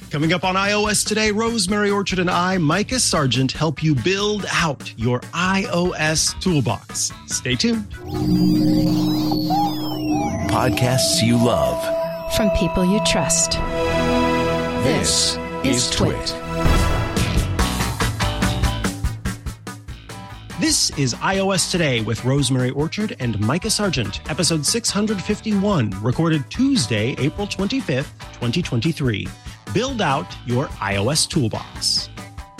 Coming up on iOS Today, Rosemary Orchard and I, Micah Sargent, help you build out your iOS toolbox. Stay tuned. Podcasts you love. From people you trust. This is Twit. This is iOS Today with Rosemary Orchard and Micah Sargent, episode 651, recorded Tuesday, April 25th, 2023. Build out your iOS toolbox.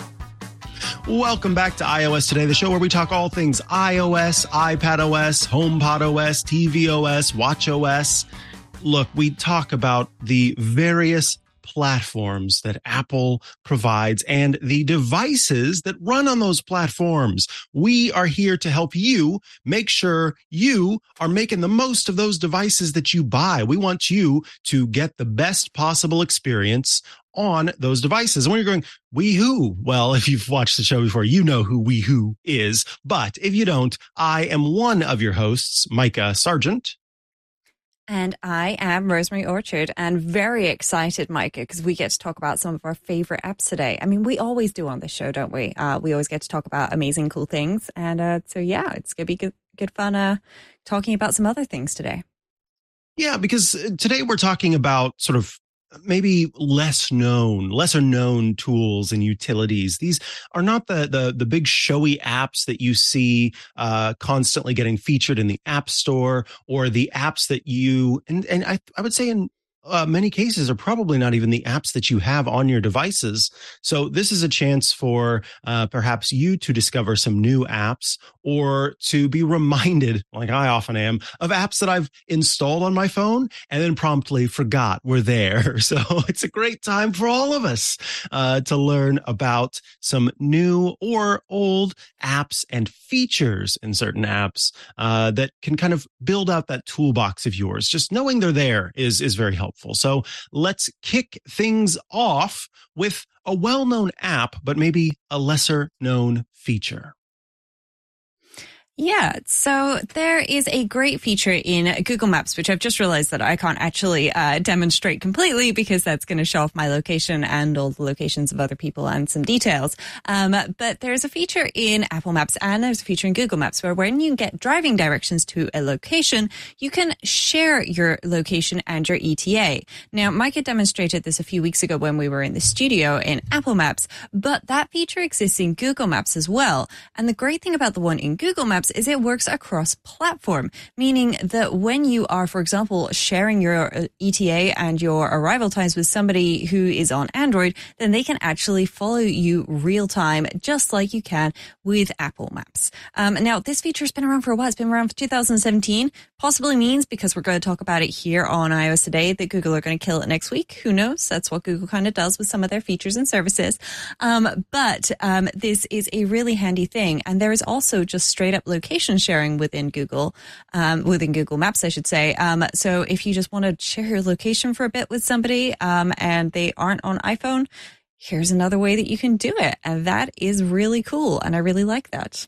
Welcome back to iOS Today, the show where we talk all things iOS, iPadOS, HomePodOS, tvOS, watchOS. Look, we talk about the various platforms that Apple provides and the devices that run on those platforms. We are here to help you make sure you are making the most of those devices that you buy. We want you to get the best possible experience on those devices. And when you're going, WeHo, well, if you've watched the show before, you know who WeHo is. But if you don't, I am one of your hosts, Micah Sargent. And I am Rosemary Orchard, and very excited, Micah, because we get to talk about some of our favorite apps today. I mean, we always do on this show, don't we? We always get to talk about amazing, cool things. And so, yeah, it's going to be good fun talking about some other things today. Yeah, because today we're talking about sort of maybe lesser known tools and utilities. These are not the big showy apps that you see constantly getting featured in the App Store, or the apps that you, and I would say in many cases are probably not even the apps that you have on your devices. So this is a chance for perhaps you to discover some new apps, or to be reminded, like I often am, of apps that I've installed on my phone and then promptly forgot were there. So it's a great time for all of us to learn about some new or old apps and features in certain apps that can kind of build out that toolbox of yours. Just knowing they're there is very helpful. So let's kick things off with a well-known app, but maybe a lesser-known feature. Yeah, so there is a great feature in Google Maps, which I've just realized that I can't actually demonstrate completely, because that's going to show off my location and all the locations of other people and some details. But there's a feature in Apple Maps and there's a feature in Google Maps where when you get driving directions to a location, you can share your location and your ETA. Now, Micah demonstrated this a few weeks ago when we were in the studio in Apple Maps, but that feature exists in Google Maps as well. And the great thing about the one in Google Maps is it works across platform, meaning that when you are, for example, sharing your ETA and your arrival times with somebody who is on Android, then they can actually follow you real time, just like you can with Apple Maps. Now, this feature has been around for a while. It's been around for 2017. Possibly means, because we're going to talk about it here on iOS Today, that Google are going to kill it next week. Who knows? That's what Google kind of does with some of their features and services. But this is a really handy thing. And there is also just straight up location sharing within Google Maps, I should say. So if you just want to share your location for a bit with somebody and they aren't on iPhone, here's another way that you can do it. And that is really cool. And I really like that.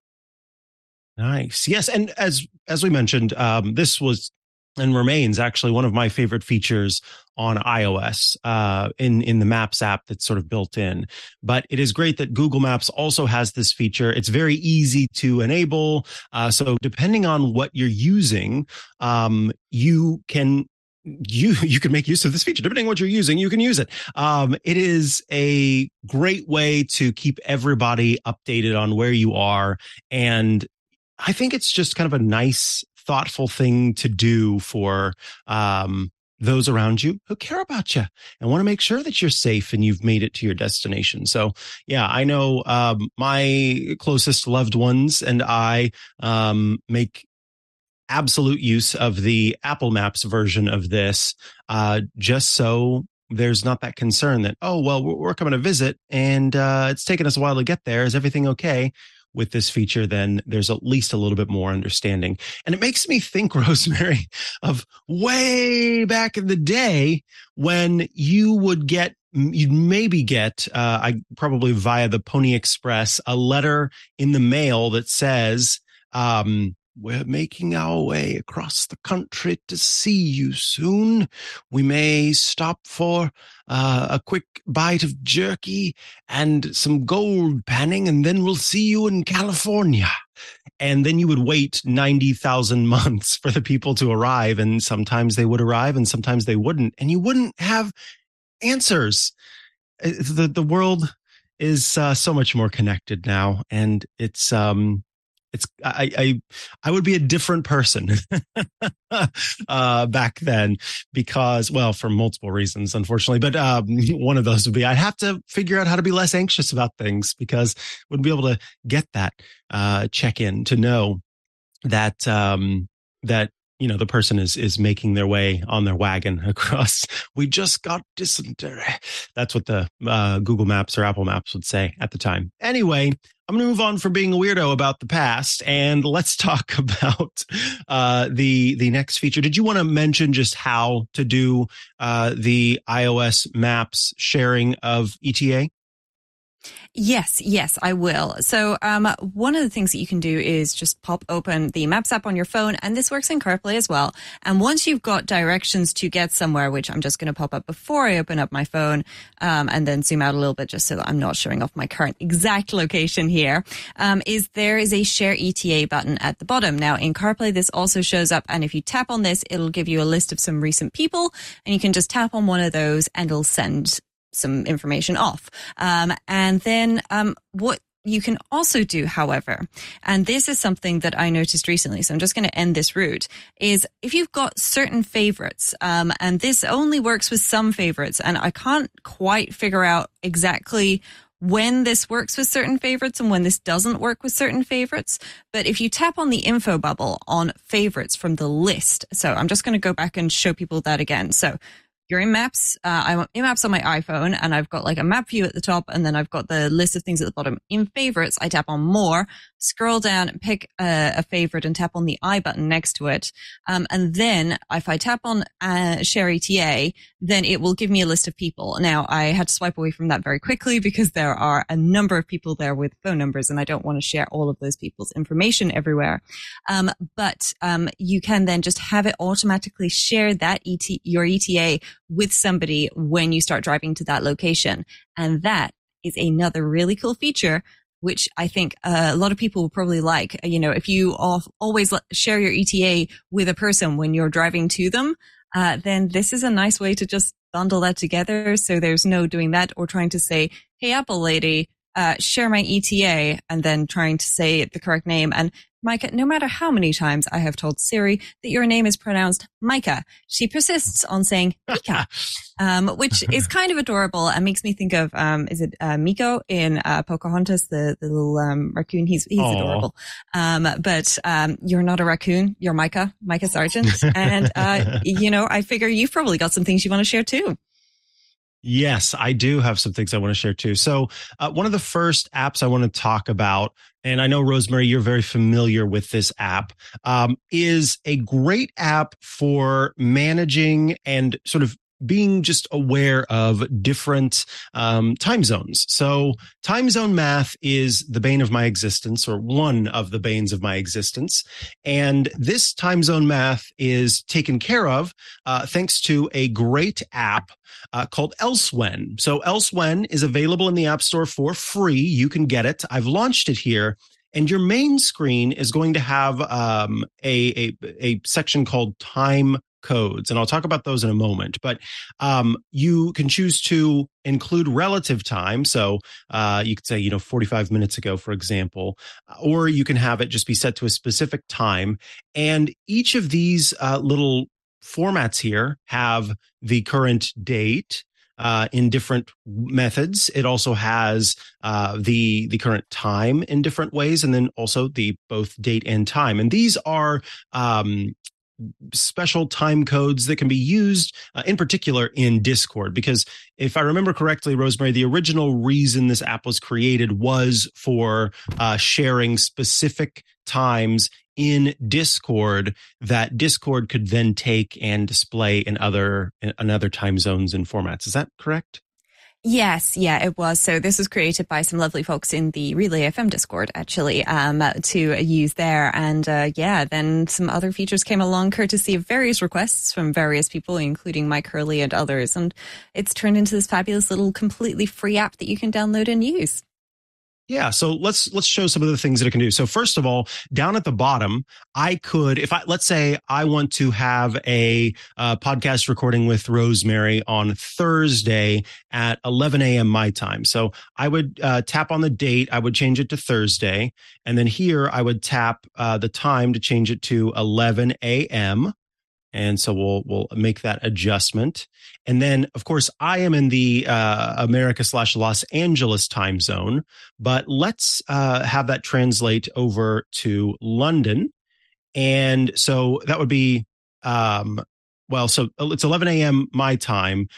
Nice. Yes. And as we mentioned, this was and remains actually one of my favorite features on iOS in the Maps app that's sort of built in. But it is great that Google Maps also has this feature. It's very easy to enable. So depending on what you're using, you can make use of this feature. Depending on what you're using, you can use it. It is a great way to keep everybody updated on where you are. And I think it's just kind of a nice, thoughtful thing to do for those around you who care about you and want to make sure that you're safe and you've made it to your destination. So, yeah, I know my closest loved ones and I make absolute use of the Apple Maps version of this, just so there's not that concern that, oh, well, we're coming to visit and it's taken us a while to get there. Is everything okay? With this feature, then there's at least a little bit more understanding. And it makes me think, Rosemary, of way back in the day when you'd maybe get, probably via the Pony Express, a letter in the mail that says, we're making our way across the country to see you soon. We may stop for a quick bite of jerky and some gold panning, and then we'll see you in California. And then you would wait 90,000 months for the people to arrive. And sometimes they would arrive and sometimes they wouldn't. And you wouldn't have answers. The world is so much more connected now. And I would be a different person back then because, well, for multiple reasons, unfortunately. But one of those would be I'd have to figure out how to be less anxious about things because I wouldn't be able to get that check-in to know that that the person is making their way on their wagon across. We just got dysentery. That's what the Google Maps or Apple Maps would say at the time. Anyway, I'm going to move on from being a weirdo about the past, and let's talk about the next feature. Did you want to mention just how to do the iOS Maps sharing of ETA? Yes, I will. So one of the things that you can do is just pop open the Maps app on your phone, and this works in CarPlay as well. And once you've got directions to get somewhere, which I'm just going to pop up before I open up my phone, and then zoom out a little bit just so that I'm not showing off my current exact location here, there is a Share ETA button at the bottom. Now, in CarPlay, this also shows up, and if you tap on this, it'll give you a list of some recent people, and you can just tap on one of those, and it'll send some information off. And then what you can also do, however, and this is something that I noticed recently, so I'm just going to end this route, is if you've got certain favorites, and this only works with some favorites, and I can't quite figure out exactly when this works with certain favorites and when this doesn't work with certain favorites. But if you tap on the info bubble on favorites from the list, so I'm just going to go back and show people that again. So you're in Maps. I'm in Maps on my iPhone, and I've got like a map view at the top, and then I've got the list of things at the bottom. In Favorites, I tap on More, scroll down, pick a favorite, and tap on the I button next to it. And then if I tap on Share ETA, then it will give me a list of people. Now, I had to swipe away from that very quickly because there are a number of people there with phone numbers, and I don't want to share all of those people's information everywhere. But you can then just have it automatically share that your ETA with somebody when you start driving to that location. And that is another really cool feature, which I think a lot of people will probably like. If you always share your ETA with a person when you're driving to them, then this is a nice way to just bundle that together. So there's no doing that or trying to say, hey, Apple lady, share my ETA, and then trying to say the correct name. And Micah, no matter how many times I have told Siri that your name is pronounced Micah, she persists on saying Mika, which is kind of adorable and makes me think of, is it Miko in Pocahontas, the little raccoon? He's adorable. But you're not a raccoon. You're Micah Sargent. And, I figure you've probably got some things you want to share too. Yes, I do have some things I want to share too. So one of the first apps I want to talk about, and I know, Rosemary, you're very familiar with this app, is a great app for managing and sort of being just aware of different time zones. So time zone math is the bane of my existence, or one of the banes of my existence. And this time zone math is taken care of thanks to a great app called Elsewhen. So Elsewhen is available in the App Store for free. You can get it. I've launched it here. And your main screen is going to have a section called Time Codes, and I'll talk about those in a moment. But you can choose to include relative time. So you could say, 45 minutes ago, for example, or you can have it just be set to a specific time. And each of these little formats here have the current date in different methods. It also has the current time in different ways, and then also the both date and time. And these are special time codes that can be used in particular in Discord, because if I remember correctly, Rosemary, the original reason this app was created was for sharing specific times in Discord that Discord could then take and display in other time zones and formats. Is that correct? Yes, yeah, it was. So this was created by some lovely folks in the Relay FM Discord, actually, to use there. And then some other features came along courtesy of various requests from various people, including Mike Hurley and others. And it's turned into this fabulous little completely free app that you can download and use. Yeah, so let's show some of the things that it can do. So first of all, down at the bottom, I could, let's say I want to have a podcast recording with Rosemary on Thursday at 11 a.m. my time. So I would tap on the date, I would change it to Thursday, and then here I would tap the time to change it to 11 a.m. And so we'll make that adjustment. And then, of course, I am in the America/Los Angeles time zone, but let's have that translate over to London. And so that would be, so it's 11 a.m. my time.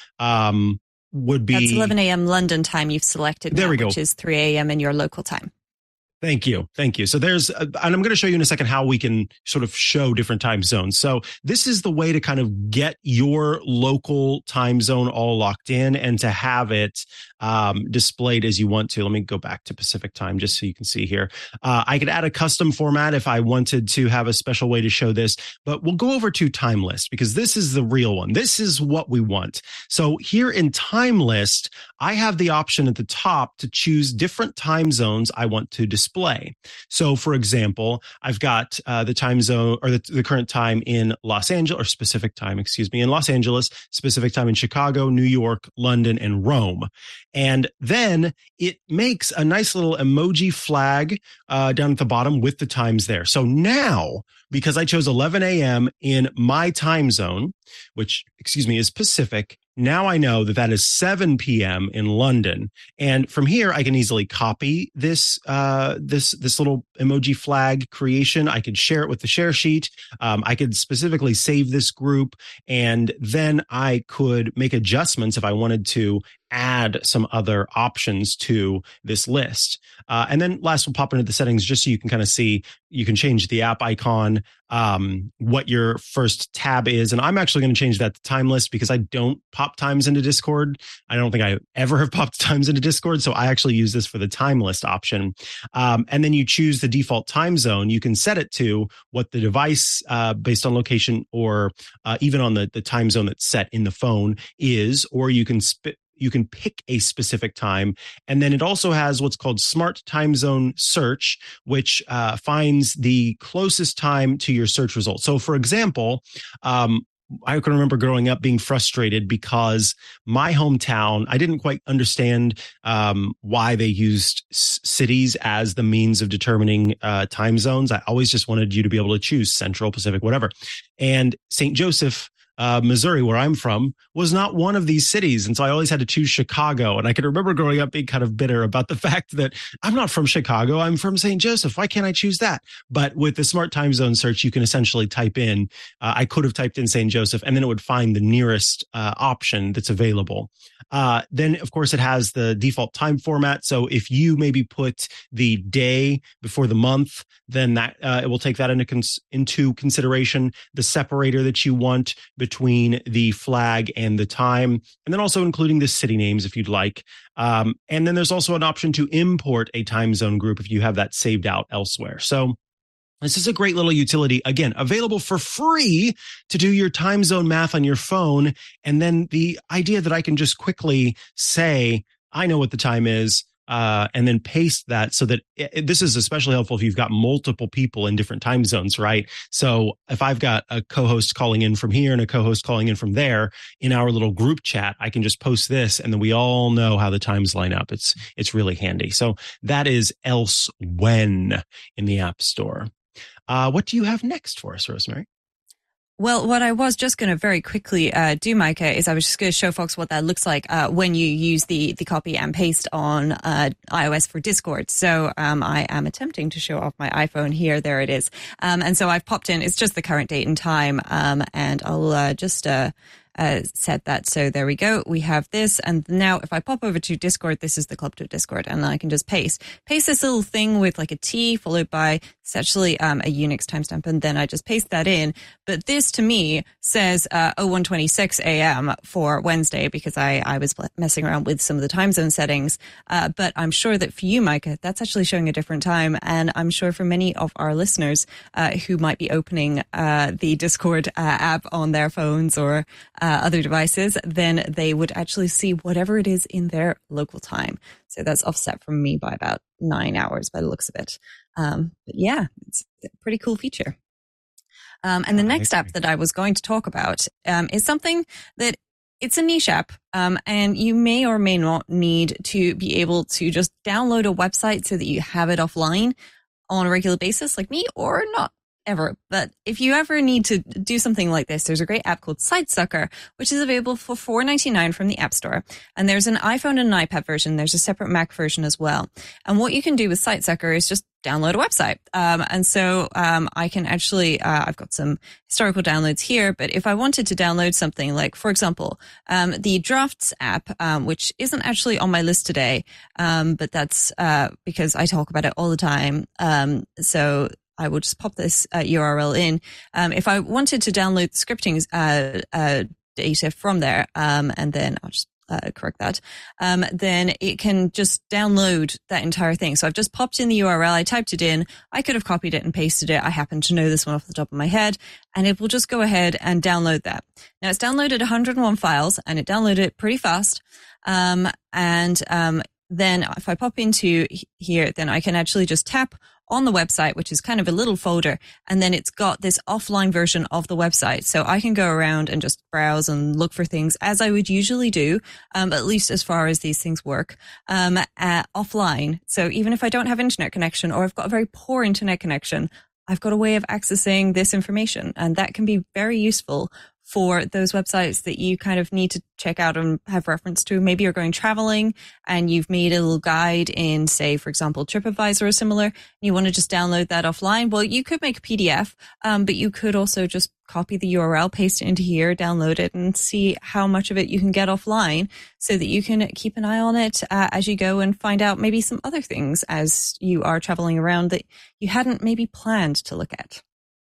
Would be That's 11 a.m. London time you've selected now, which is 3 a.m. in your local time. Thank you. So there's, and I'm going to show you in a second how we can sort of show different time zones. So this is the way to kind of get your local time zone all locked in and to have it displayed as you want to. Let me go back to Pacific time just so you can see here. I could add a custom format if I wanted to have a special way to show this, but we'll go over to time list because this is the real one. This is what we want. So here in time list, I have the option at the top to choose different time zones I want to display. So, for example, I've got the time zone or the current time in Los Angeles, or specific time, in Los Angeles, specific time in Chicago, New York, London, and Rome. And then it makes a nice little emoji flag down at the bottom with the times there. So now, because I chose 11 a.m. in my time zone, which, is Pacific, now I know that that is 7 p.m. in London. And from here, I can easily copy this little emoji flag creation. I could share it with the share sheet. I could specifically save this group, and then I could make adjustments if I wanted to add some other options to this list. And then last, we'll pop into the settings just so you can kind of see, you can change the app icon, what your first tab is. And I'm actually going to change that to time list because I don't pop times into Discord. I don't think I ever have popped times into Discord. So I actually use this for the time list option. And then you choose the default time zone. You can set it to what the device, based on location or even on the time zone that's set in the phone is, or you can pick a specific time. And then it also has what's called Smart Time Zone Search, which finds the closest time to your search result. So for example, I can remember growing up being frustrated because my hometown, I didn't quite understand why they used cities as the means of determining time zones. I always just wanted you to be able to choose Central, Pacific, whatever. And St. Joseph, Missouri, where I'm from, was not one of these cities. And so I always had to choose Chicago. And I can remember growing up being kind of bitter about the fact that I'm not from Chicago. I'm from St. Joseph. Why can't I choose that? But with the Smart Time Zone Search, you can essentially type in, I could have typed in St. Joseph, and then it would find the nearest option that's available. Then, of course, it has the default time format. So if you maybe put the day before the month, then that it will take that into consideration, the separator that you want between the flag and the time, and then also including the city names if you'd like. And then there's also an option to import a time zone group if you have that saved out elsewhere. So this is a great little utility, again, available for free to do your time zone math on your phone. And then the idea that I can just quickly say, I know what the time is, and then paste that so that this is especially helpful if you've got multiple people in different time zones, right? So if I've got a co-host calling in from here and a co-host calling in from there in our little group chat, I can just post this and then we all know how the times line up. It's really handy. So that is Else When in the App Store. What do you have next for us, Rosemary? Well, what I was just going to very quickly do, Micah, is I was just going to show folks what that looks like when you use the copy and paste on iOS for Discord. So I am attempting to show off my iPhone here. There it is. And so I've popped in, it's just the current date and time. And I'll just set that. So there we go. We have this. And now if I pop over to Discord, this is the Club Twit Discord, and I can just paste this little thing with like a T followed by, it's actually a Unix timestamp, and then I just paste that in. But this to me says 01:26 a.m. for Wednesday, because I was messing around with some of the time zone settings. But I'm sure that for you, Micah, that's actually showing a different time. And I'm sure for many of our listeners who might be opening the Discord app on their phones or other devices, then they would actually see whatever it is in their local time. So that's offset from me by about 9 hours by the looks of it. But yeah, it's a pretty cool feature. And the next app that I was going to talk about is something that it's a niche app, and you may or may not need to be able to just download a website so that you have it offline on a regular basis like me, or not ever. But if you ever need to do something like this, there's a great app called SiteSucker, which is available for $4.99 from the App Store. And there's an iPhone and an iPad version. There's a separate Mac version as well. And what you can do with SiteSucker is just download a website. And so I can actually, I've got some historical downloads here, but if I wanted to download something like, for example, the Drafts app, which isn't actually on my list today, but that's because I talk about it all the time. So I will just pop this URL in. If I wanted to download the scripting data from there, and then I'll just correct that, then it can just download that entire thing. So I've just popped in the URL, I typed it in, I could have copied it and pasted it. I happen to know this one off the top of my head, and it will just go ahead and download that. Now it's downloaded 101 files, and it downloaded it pretty fast. Then if I pop into here, then I can actually just tap on the website, which is kind of a little folder, and then it's got this offline version of the website. So I can go around and just browse and look for things as I would usually do, at least as far as these things work, offline. So even if I don't have internet connection, or I've got a very poor internet connection, I've got a way of accessing this information, and that can be very useful for those websites that you kind of need to check out and have reference to. Maybe you're going traveling and you've made a little guide in, say, for example, TripAdvisor or similar, and you want to just download that offline. Well, you could make a PDF, but you could also just copy the URL, paste it into here, download it, and see how much of it you can get offline so that you can keep an eye on it as you go and find out maybe some other things as you are traveling around that you hadn't maybe planned to look at.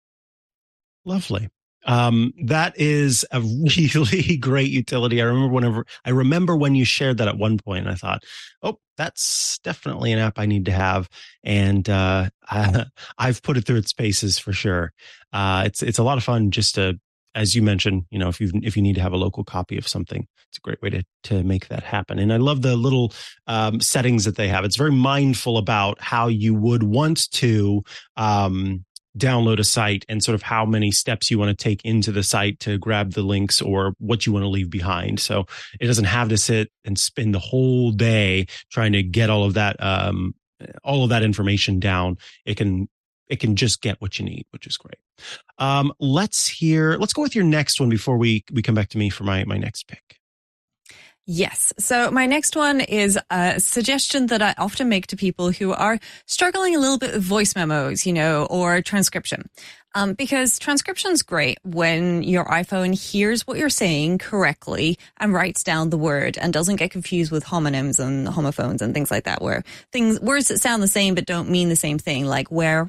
Lovely. That is a really great utility. I remember when you shared that at one point, I thought, oh, that's definitely an app I need to have. And, I've put it through its paces for sure. It's a lot of fun just to, as you mentioned, if you need to have a local copy of something, it's a great way to make that happen. And I love the little, settings that they have. It's very mindful about how you would want to, download a site and sort of how many steps you want to take into the site to grab the links or what you want to leave behind. So it doesn't have to sit and spend the whole day trying to get all of that information down. It can just get what you need, which is great. Let's go with your next one before we come back to me for my next pick. Yes. So my next one is a suggestion that I often make to people who are struggling a little bit with voice memos, or transcription. Because transcription's great when your iPhone hears what you're saying correctly and writes down the word and doesn't get confused with homonyms and homophones and things like that, where words that sound the same but don't mean the same thing, like where,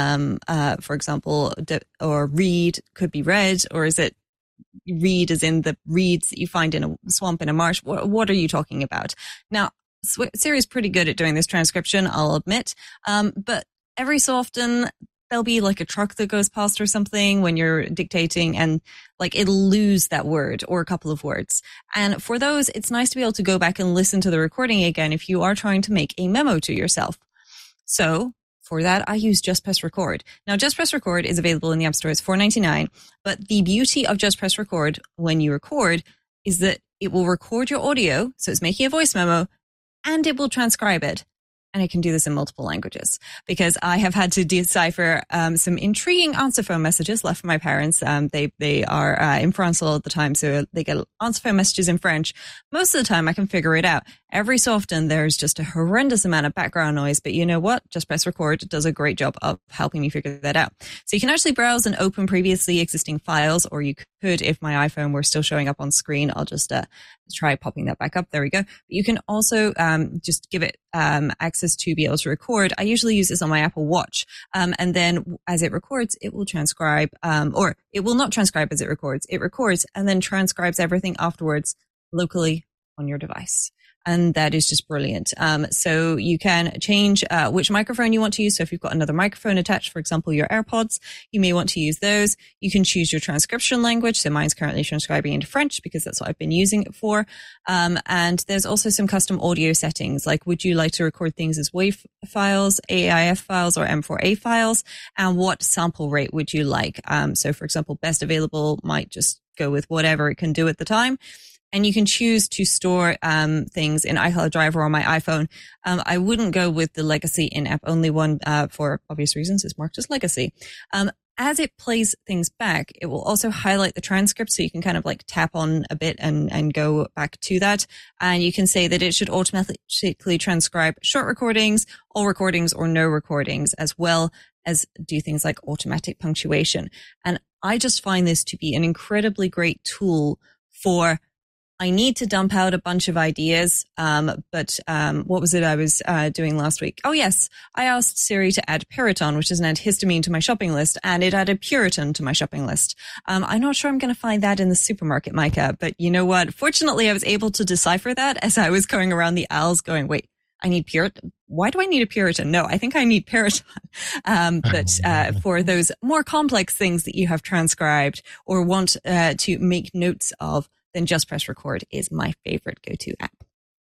for example, or read could be read, or is it reed as in the reeds that you find in a swamp in a marsh? What are you talking about? Now, Siri's pretty good at doing this transcription, I'll admit. But every so often there'll be like a truck that goes past or something when you're dictating, and like it'll lose that word or a couple of words. And for those, it's nice to be able to go back and listen to the recording again if you are trying to make a memo to yourself. So for that, I use Just Press Record. Now, Just Press Record is available in the App Store. It's $4.99. But the beauty of Just Press Record when you record is that it will record your audio, so it's making a voice memo, and it will transcribe it. And it can do this in multiple languages, because I have had to decipher some intriguing answer phone messages left from my parents. They are in France all the time, so they get answer phone messages in French. Most of the time I can figure it out. every so often there's just a horrendous amount of background noise, but you know what? Just press record. It does a great job of helping me figure that out. So you can actually browse and open previously existing files, or you could, if my iPhone were still showing up on screen, I'll just try popping that back up. There we go. But you can also just give it access to be able to record. I usually use this on my Apple Watch. And then as it records, it will transcribe, or it will not transcribe as it records. It records and then transcribes everything afterwards locally on your device. And that is just brilliant. So you can change which microphone you want to use. So if you've got another microphone attached, for example, your AirPods, you may want to use those. You can choose your transcription language. So mine's currently transcribing into French because that's what I've been using it for. And there's also some custom audio settings, like would you like to record things as WAV files, AIF files, or M4A files? And what sample rate would you like? So for example, best available might just go with whatever it can do at the time. And you can choose to store things in iCloud Drive or on my iPhone. I wouldn't go with the legacy in-app only one for obvious reasons. It's marked as legacy. As it plays things back, it will also highlight the transcript, so you can kind of like tap on a bit and go back to that. And you can say that it should automatically transcribe short recordings, all recordings, or no recordings, as well as do things like automatic punctuation. And I just find this to be an incredibly great tool for I need to dump out a bunch of ideas, but what was it I was doing last week? Oh, yes. I asked Siri to add Piriton, which is an antihistamine, to my shopping list, and it added Puriton to my shopping list. I'm not sure I'm going to find that in the supermarket, Micah, but you know what? Fortunately, I was able to decipher that as I was going around the aisles going, wait, I need Puriton. Why do I need a Puriton? No, I think I need Piriton. But for those more complex things that you have transcribed or want to make notes of, then Just Press Record is my favorite go-to app.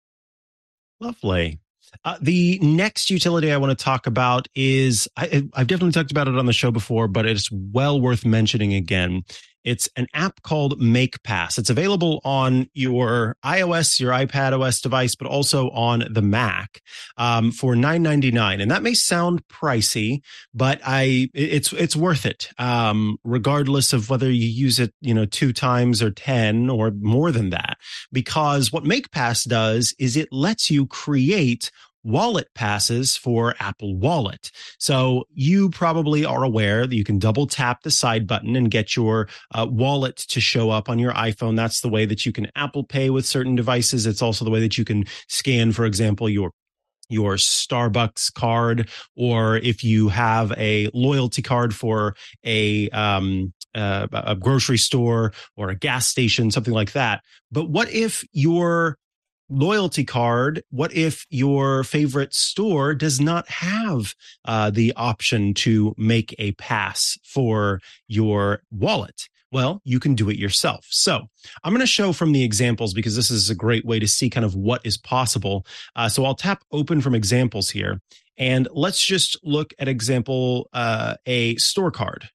Lovely. The next utility I want to talk about is, I've definitely talked about it on the show before, but it's well worth mentioning again. It's an app called MakePass. It's available on your iOS, your iPadOS device, but also on the Mac for $9.99. And that may sound pricey, but it's worth it, regardless of whether you use it, 2 times or 10 or more than that. Because what MakePass does is it lets you create wallet passes for Apple Wallet. So you probably are aware that you can double tap the side button and get your wallet to show up on your iPhone. That's the way that you can Apple Pay with certain devices. It's also the way that you can scan, for example, your Starbucks card, or if you have a loyalty card for a grocery store or a gas station, something like that. But what if your loyalty card, what if your favorite store does not have the option to make a pass for your wallet? Well, you can do it yourself. So I'm going to show from the examples because this is a great way to see kind of what is possible. So I'll tap open from examples here, and let's just look at example, a store card.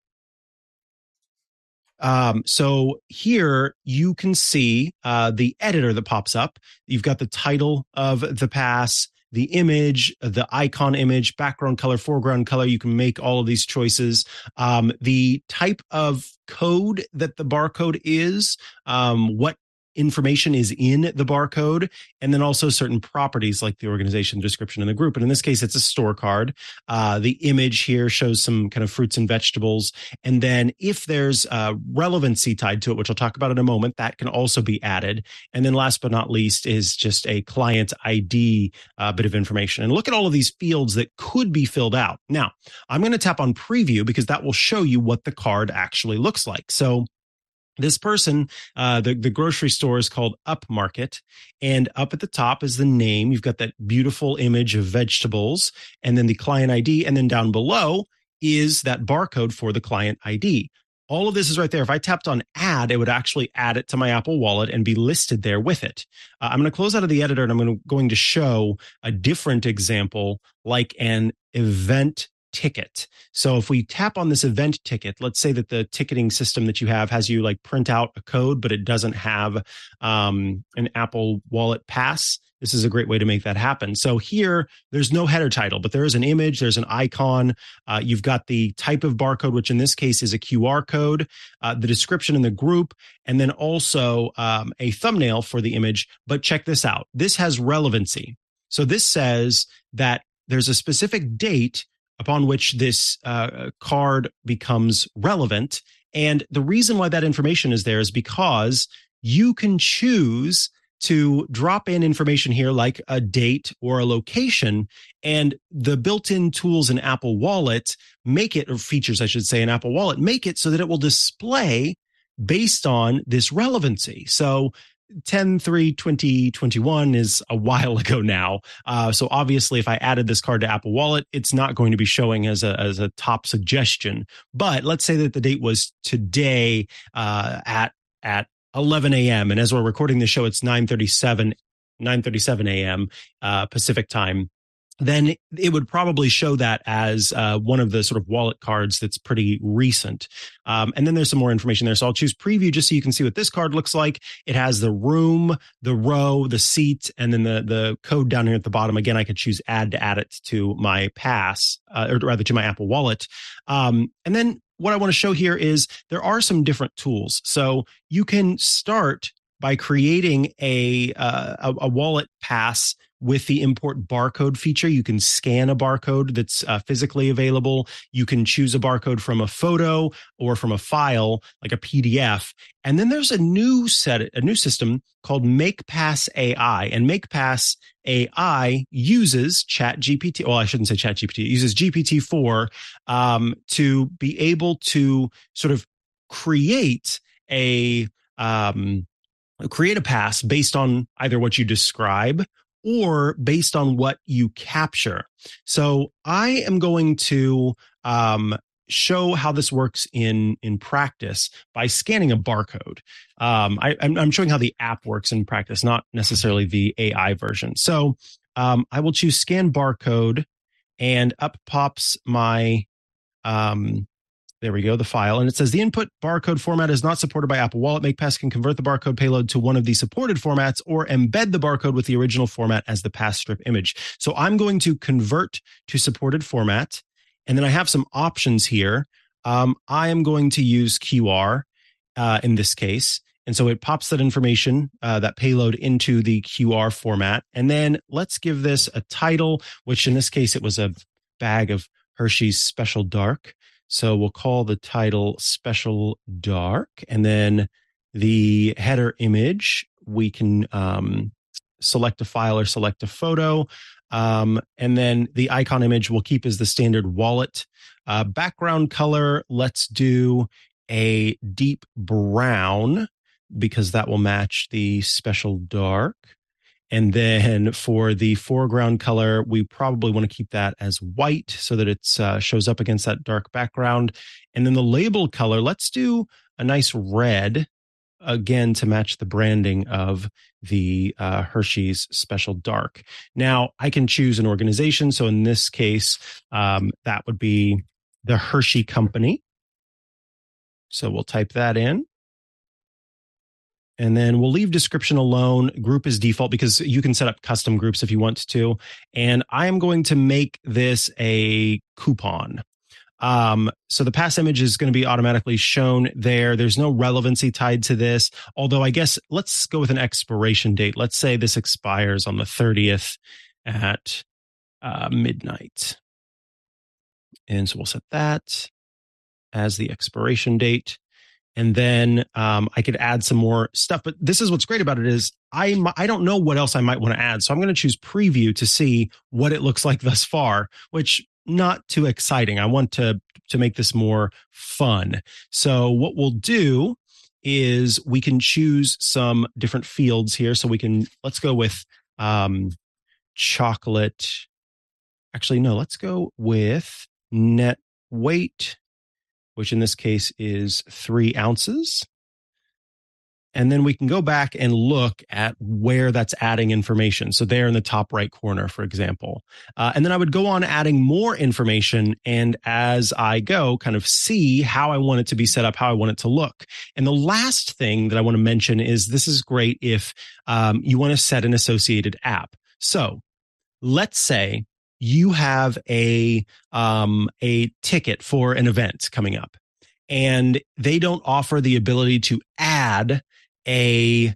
So here you can see the editor that pops up. You've got the title of the pass, the image, the icon image, background color, foreground color. You can make all of these choices. The type of code that the barcode is, what information is in the barcode, and then also certain properties like the organization, description, and the group. And in this case, it's a store card. The image here shows some kind of fruits and vegetables. And then if there's relevancy tied to it, which I'll talk about in a moment, that can also be added. And then last but not least is just a client ID bit of information. And look at all of these fields that could be filled out. Now, I'm going to tap on preview because that will show you what the card actually looks like. So this person, the grocery store is called Upmarket, and up at the top is the name. You've got that beautiful image of vegetables, and then the client ID, and then down below is that barcode for the client ID. All of this is right there. If I tapped on add, it would actually add it to my Apple Wallet and be listed there with it. I'm going to close out of the editor, and I'm going to show a different example, like an event ticket. So if we tap on this event ticket, let's say that the ticketing system that you have has you like print out a code, but it doesn't have an Apple Wallet pass. this is a great way to make that happen. So here, there's no header title, but there is an image, there's an icon. You've got the type of barcode, which in this case is a QR code, the description in the group, and then also a thumbnail for the image. But check this out. This has relevancy. So this says that there's a specific date upon which this card becomes relevant. And the reason why that information is there is because you can choose to drop in information here like a date or a location, and the built-in tools in Apple Wallet make it, or features I should say in Apple Wallet, make it so that it will display based on this relevancy. So 10/3/2021 is a while ago now. So obviously, if I added this card to Apple Wallet, it's not going to be showing as a top suggestion. But let's say that the date was today at 11 a.m. And as we're recording the show, it's 9:37 a.m. Pacific time. Then it would probably show that as one of the sort of wallet cards that's pretty recent. And then there's some more information there. So I'll choose preview just so you can see what this card looks like. It has the room, the row, the seat, and then the code down here at the bottom. Again, I could choose add to add it to my pass, or rather to my Apple Wallet. And then what I want to show here is there are some different tools. So you can start by creating a wallet pass with the import barcode feature. You can scan a barcode that's physically available. You can choose a barcode from a photo or from a file, like a PDF. And then there's a new system called MakePass AI. And MakePass AI uses ChatGPT. Well, I shouldn't say ChatGPT. It uses GPT-4 to be able to sort of create a pass based on either what you describe or based on what you capture. So I am going to show how this works in practice by scanning a barcode. I'm showing how the app works in practice, not necessarily the AI version. So I will choose scan barcode, and up pops my there we go, the file. And it says the input barcode format is not supported by Apple Wallet. MakePass can convert the barcode payload to one of the supported formats or embed the barcode with the original format as the pass strip image. So I'm going to convert to supported format. And then I have some options here. I am going to use QR in this case. And so it pops that information, that payload into the QR format. And then let's give this a title, which in this case, it was a bag of Hershey's Special Dark. So we'll call the title Special Dark, and then the header image, we can select a file or select a photo. And then the icon image we'll keep as the standard wallet. Background color, let's do a deep brown because that will match the Special Dark. And then for the foreground color, we probably want to keep that as white so that it shows up against that dark background. And then the label color, let's do a nice red, again, to match the branding of the Hershey's Special Dark. Now, I can choose an organization. So in this case, that would be the Hershey Company. So we'll type that in. And then we'll leave description alone. Group is default because you can set up custom groups if you want to. And I am going to make this a coupon. So the pass image is going to be automatically shown there. There's no relevancy tied to this. Although I guess let's go with an expiration date. Let's say this expires on the 30th at midnight. And so we'll set that as the expiration date. And then I could add some more stuff. But this is what's great about it is I don't know what else I might want to add. So I'm going to choose preview to see what it looks like thus far, which not too exciting. I want to make this more fun. So what we'll do is we can choose some different fields here. So let's go with chocolate. Actually, no, let's go with net weight, which in this case is 3 ounces. And then we can go back and look at where that's adding information. So there in the top right corner, for example. And then I would go on adding more information. And as I go, kind of see how I want it to be set up, how I want it to look. And the last thing that I want to mention is this is great if you want to set an associated app. So let's say you have a ticket for an event coming up, and they don't offer the ability to add a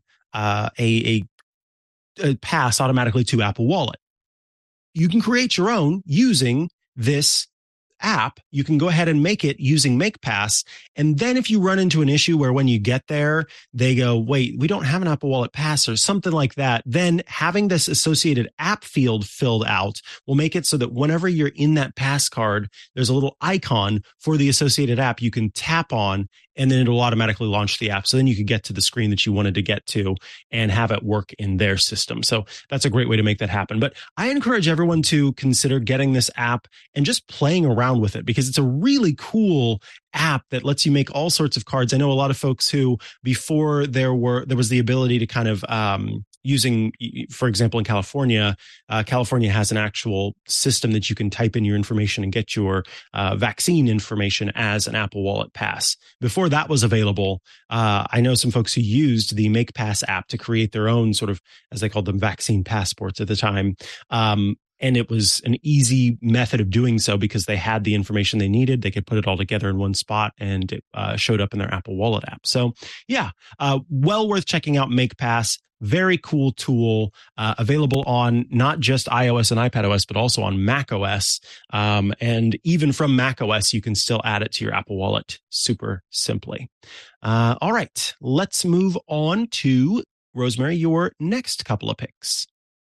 pass automatically to Apple Wallet. You can create your own using this app. You can go ahead and make it using MakePass. And then if you run into an issue where when you get there, they go, wait, we don't have an Apple Wallet pass or something like that, then having this associated app field filled out will make it so that whenever you're in that pass card, there's a little icon for the associated app you can tap on, and then it'll automatically launch the app. So then you could get to the screen that you wanted to get to and have it work in their system. So that's a great way to make that happen. But I encourage everyone to consider getting this app and just playing around with it, because it's a really cool app that lets you make all sorts of cards. I know a lot of folks who, before there was the ability to kind of using, for example, in California has an actual system that you can type in your information and get your vaccine information as an Apple Wallet pass. Before that was available, I know some folks who used the MakePass app to create their own sort of, as they called them, vaccine passports at the time. And it was an easy method of doing so because they had the information they needed. They could put it all together in one spot, and it showed up in their Apple Wallet app. So yeah, well worth checking out MakePass. Very cool tool, available on not just iOS and iPadOS, but also on macOS. And even from macOS, you can still add it to your Apple Wallet super simply. All right, let's move on to Rosemary, your next couple of picks.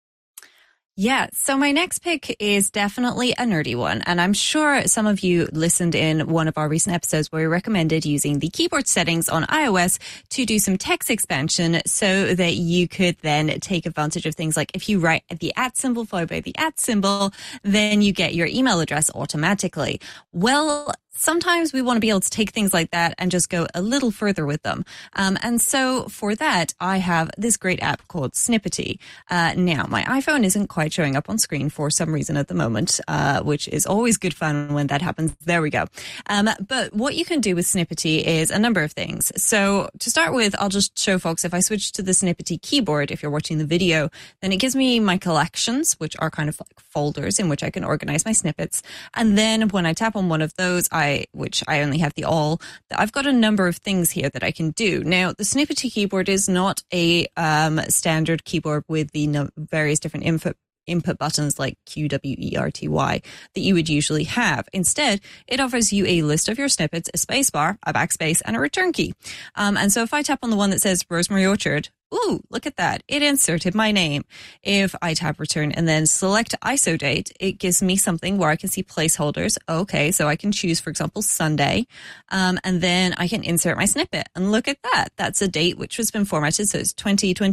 Yeah, so my next pick is definitely a nerdy one, and I'm sure some of you listened in one of our recent episodes where we recommended using the keyboard settings on iOS to do some text expansion so that you could then take advantage of things like if you write the @ symbol followed by the @ symbol, then you get your email address automatically. Well, sometimes we want to be able to take things like that and just go a little further with them. And so for that, I have this great app called Snippety. Now, my iPhone isn't quite showing up on screen for some reason at the moment, which is always good fun when that happens. There we go. But what you can do with Snippety is a number of things. So to start with, I'll just show folks, if I switch to the Snippety keyboard, if you're watching the video, then it gives me my collections, which are kind of like folders in which I can organize my snippets. And then when I tap on one of those, which I only have the all, I've got a number of things here that I can do. Now, the Snippety keyboard is not a standard keyboard with the various different input buttons like Q, W, E, R, T, Y that you would usually have. Instead, it offers you a list of your snippets, a spacebar, a backspace, and a return key. And so if I tap on the one that says Rosemary Orchard, ooh, look at that. It inserted my name. If I tap return and then select ISO date, it gives me something where I can see placeholders. Okay, so I can choose, for example, Sunday, and then I can insert my snippet. And look at that. That's a date which has been formatted, so it's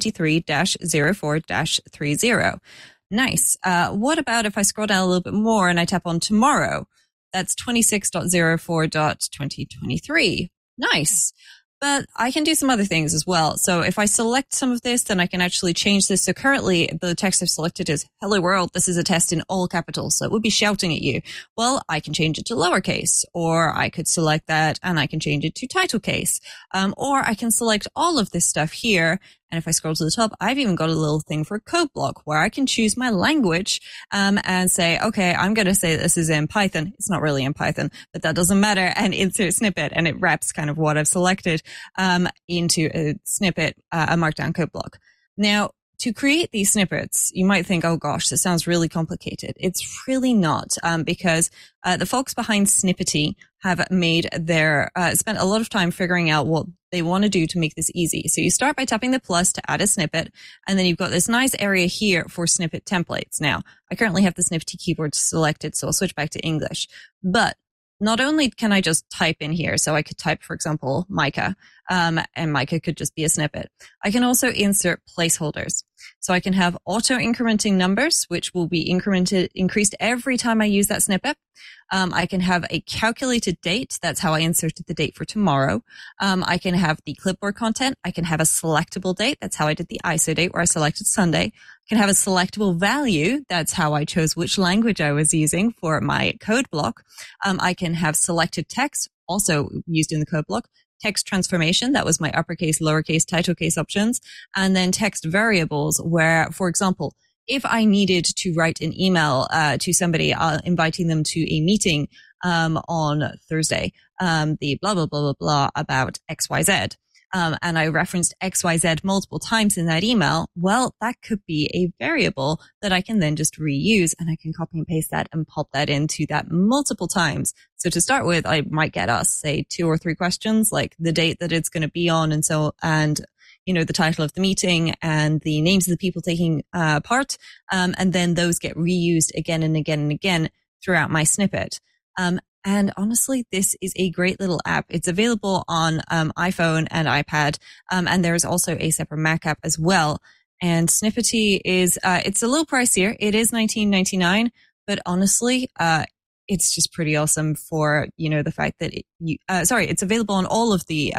2023-04-30. Nice. What about if I scroll down a little bit more and I tap on tomorrow? That's 26.04.2023. Nice. But I can do some other things as well. So if I select some of this, then I can actually change this. So currently the text I've selected is, hello world, this is a test in all capitals. So it would be shouting at you. Well, I can change it to lowercase, or I could select that and I can change it to title case. Or I can select all of this stuff here. And if I scroll to the top, I've even got a little thing for code block where I can choose my language, and say, okay, I'm going to say this is in Python. It's not really in Python, but that doesn't matter, and insert snippet. And it wraps kind of what I've selected, into a snippet, a markdown code block. Now, to create these snippets, you might think, oh gosh, this sounds really complicated. It's really not, because the folks behind Snippety have spent a lot of time figuring out what they want to do to make this easy. So you start by tapping the plus to add a snippet, and then you've got this nice area here for snippet templates. Now, I currently have the Snippety keyboard selected, so I'll switch back to English. But not only can I just type in here, so I could type, for example, Micah, And Micah could just be a snippet. I can also insert placeholders. So I can have auto-incrementing numbers, which will be increased every time I use that snippet. I can have a calculated date. That's how I inserted the date for tomorrow. I can have the clipboard content. I can have a selectable date. That's how I did the ISO date where I selected Sunday. I can have a selectable value. That's how I chose which language I was using for my code block. I can have selected text, also used in the code block. Text transformation, that was my uppercase, lowercase, title case options. And then text variables where, for example, if I needed to write an email to somebody inviting them to a meeting on Thursday, the blah, blah, blah, blah, blah about XYZ, and I referenced XYZ multiple times in that email, well, that could be a variable that I can then just reuse, and I can copy and paste that and pop that into that multiple times. So to start with, I might get us, say, 2 or 3 questions, like the date that it's going to be on and the title of the meeting and the names of the people taking part. And then those get reused again and again and again throughout my snippet. And honestly, this is a great little app. It's available on iPhone and iPad. And there's also a separate Mac app as well. And Snippety is, it's a little pricier. It is $19.99, but honestly, it's just pretty awesome for, the fact that it's available on all of the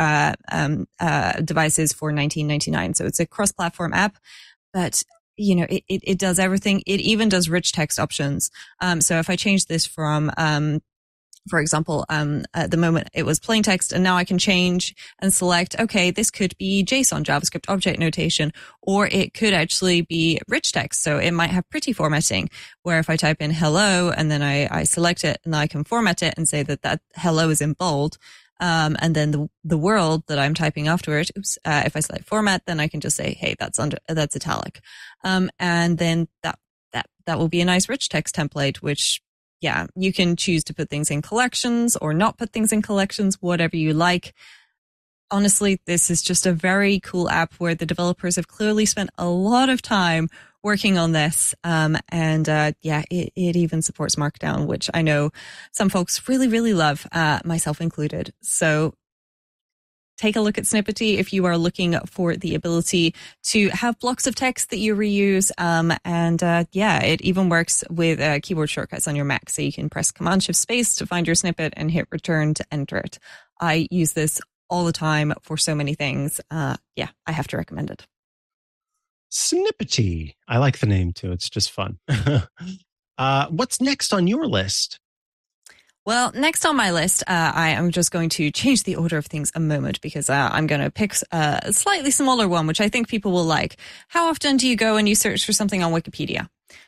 devices for $19.99. So it's a cross-platform app, but it does everything. It even does rich text options. So if I change this from, for example, at the moment it was plain text, and now I can change and select, okay, this could be JSON, JavaScript object notation, or it could actually be rich text. So it might have pretty formatting, where if I type in hello and then I select it, and I can format it and say that hello is in bold. And then the world that I'm typing afterward, if I select format, then I can just say, hey, that's italic. And then that will be a nice rich text template, which, yeah, you can choose to put things in collections or not put things in collections, whatever you like. Honestly, this is just a very cool app where the developers have clearly spent a lot of time working on this. It even supports Markdown, which I know some folks really, really love, myself included. So take a look at Snippety if you are looking for the ability to have blocks of text that you reuse. It even works with keyboard shortcuts on your Mac. So you can press Command-Shift-Space to find your snippet and hit Return to enter it. I use this all the time for so many things. I have to recommend it. Snippety. I like the name too. It's just fun. What's next on your list? Well, next on my list, I am just going to change the order of things a moment because I'm going to pick a slightly smaller one, which I think people will like. How often do you go and you search for something on Wikipedia?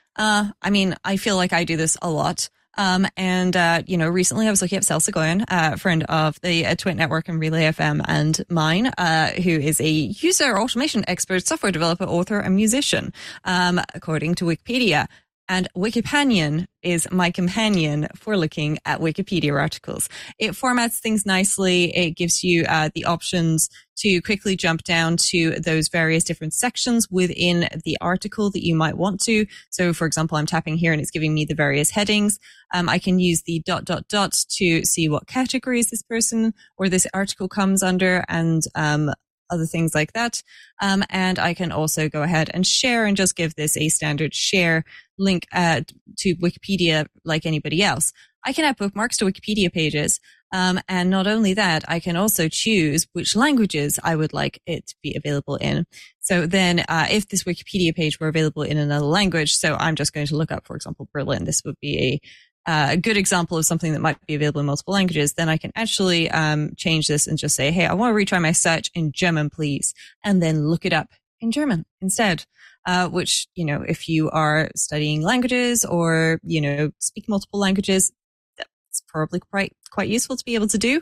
I feel like I do this a lot. Recently I was looking at Sel Seguin, a friend of the Twit Network and Relay FM and mine, who is a user automation expert, software developer, author, and musician, according to Wikipedia. And Wikipanion is my companion for looking at Wikipedia articles. It formats things nicely. It gives you the options to quickly jump down to those various different sections within the article that you might want to. So, for example, I'm tapping here and it's giving me the various headings. I can use the ... to see what categories this person or this article comes under, and other things like that. And I can also go ahead and share and just give this a standard share link to Wikipedia like anybody else. I can add bookmarks to Wikipedia pages. And not only that, I can also choose which languages I would like it to be available in. So then if this Wikipedia page were available in another language, so I'm just going to look up, for example, Berlin. This would be a good example of something that might be available in multiple languages. Then I can actually change this and just say, hey, I want to retry my search in German, please, and then look it up in German instead. Which, if you are studying languages or, speak multiple languages, that's probably quite useful to be able to do.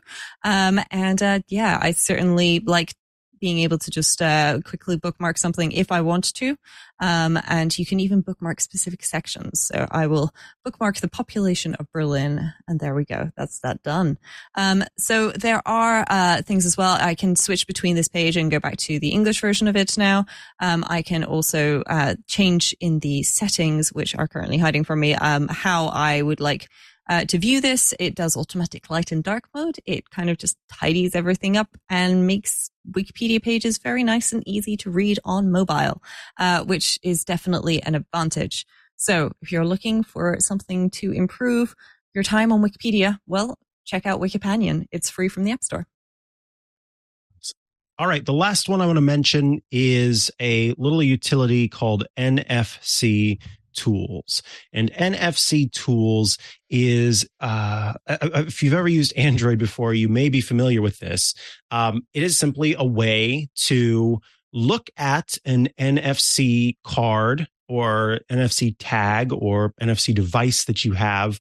I certainly like being able to just quickly bookmark something if I want to. And you can even bookmark specific sections. So I will bookmark the population of Berlin, and there we go. That's that done. So there are things as well. I can switch between this page and go back to the English version of it now. I can also change in the settings, which are currently hiding from me, how I would like To view this, it does automatic light and dark mode. It kind of just tidies everything up and makes Wikipedia pages very nice and easy to read on mobile, which is definitely an advantage. So if you're looking for something to improve your time on Wikipedia, well, check out Wikipanion. It's free from the App Store. All right. The last one I want to mention is a little utility called NFC Tools. And NFC Tools is, if you've ever used Android before, you may be familiar with this. It is simply a way to look at an NFC card or NFC tag or NFC device that you have.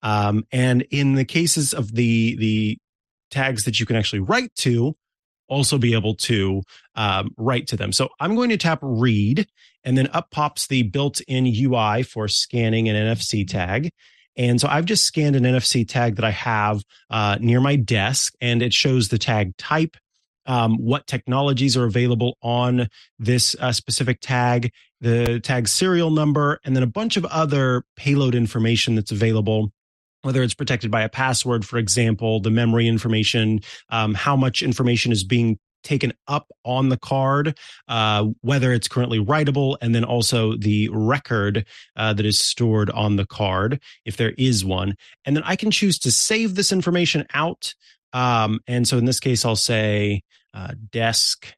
And in the cases of the tags that you can actually write to, also be able to write to them. So I'm going to tap read, and then up pops the built-in UI for scanning an NFC tag. And so I've just scanned an NFC tag that I have near my desk, and it shows the tag type, what technologies are available on this specific tag, the tag serial number, and then a bunch of other payload information that's available, whether it's protected by a password, for example, the memory information, how much information is being taken up on the card, whether it's currently writable, and then also the record that is stored on the card, if there is one. And then I can choose to save this information out. And so in this case, I'll say desk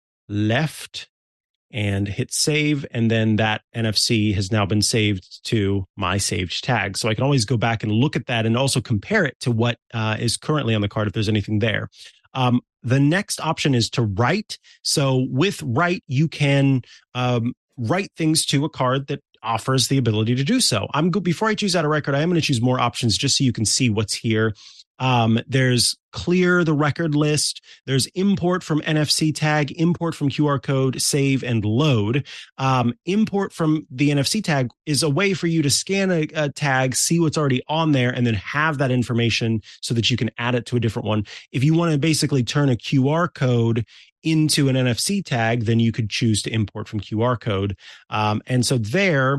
left and hit save. And then that NFC has now been saved to my saved tag. So I can always go back and look at that and also compare it to what is currently on the card if there's anything there. The next option is to write. So with write, you can write things to a card that offers the ability to do so. Before I choose out a record, I am going to choose more options just so you can see what's here. There's clear the record list. There's import from NFC tag, import from QR code, save, and load. Import from the NFC tag is a way for you to scan a tag, see what's already on there, and then have that information so that you can add it to a different one. If you want to basically turn a QR code into an NFC tag, then you could choose to import from QR code. And so there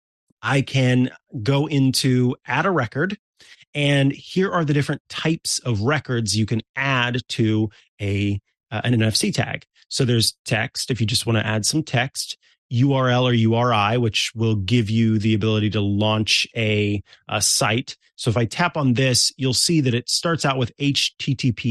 I can go into add a record. And here are the different types of records you can add to an NFC tag. So there's text, if you just want to add some text, URL or URI, which will give you the ability to launch a site. So if I tap on this, you'll see that it starts out with HTTPS :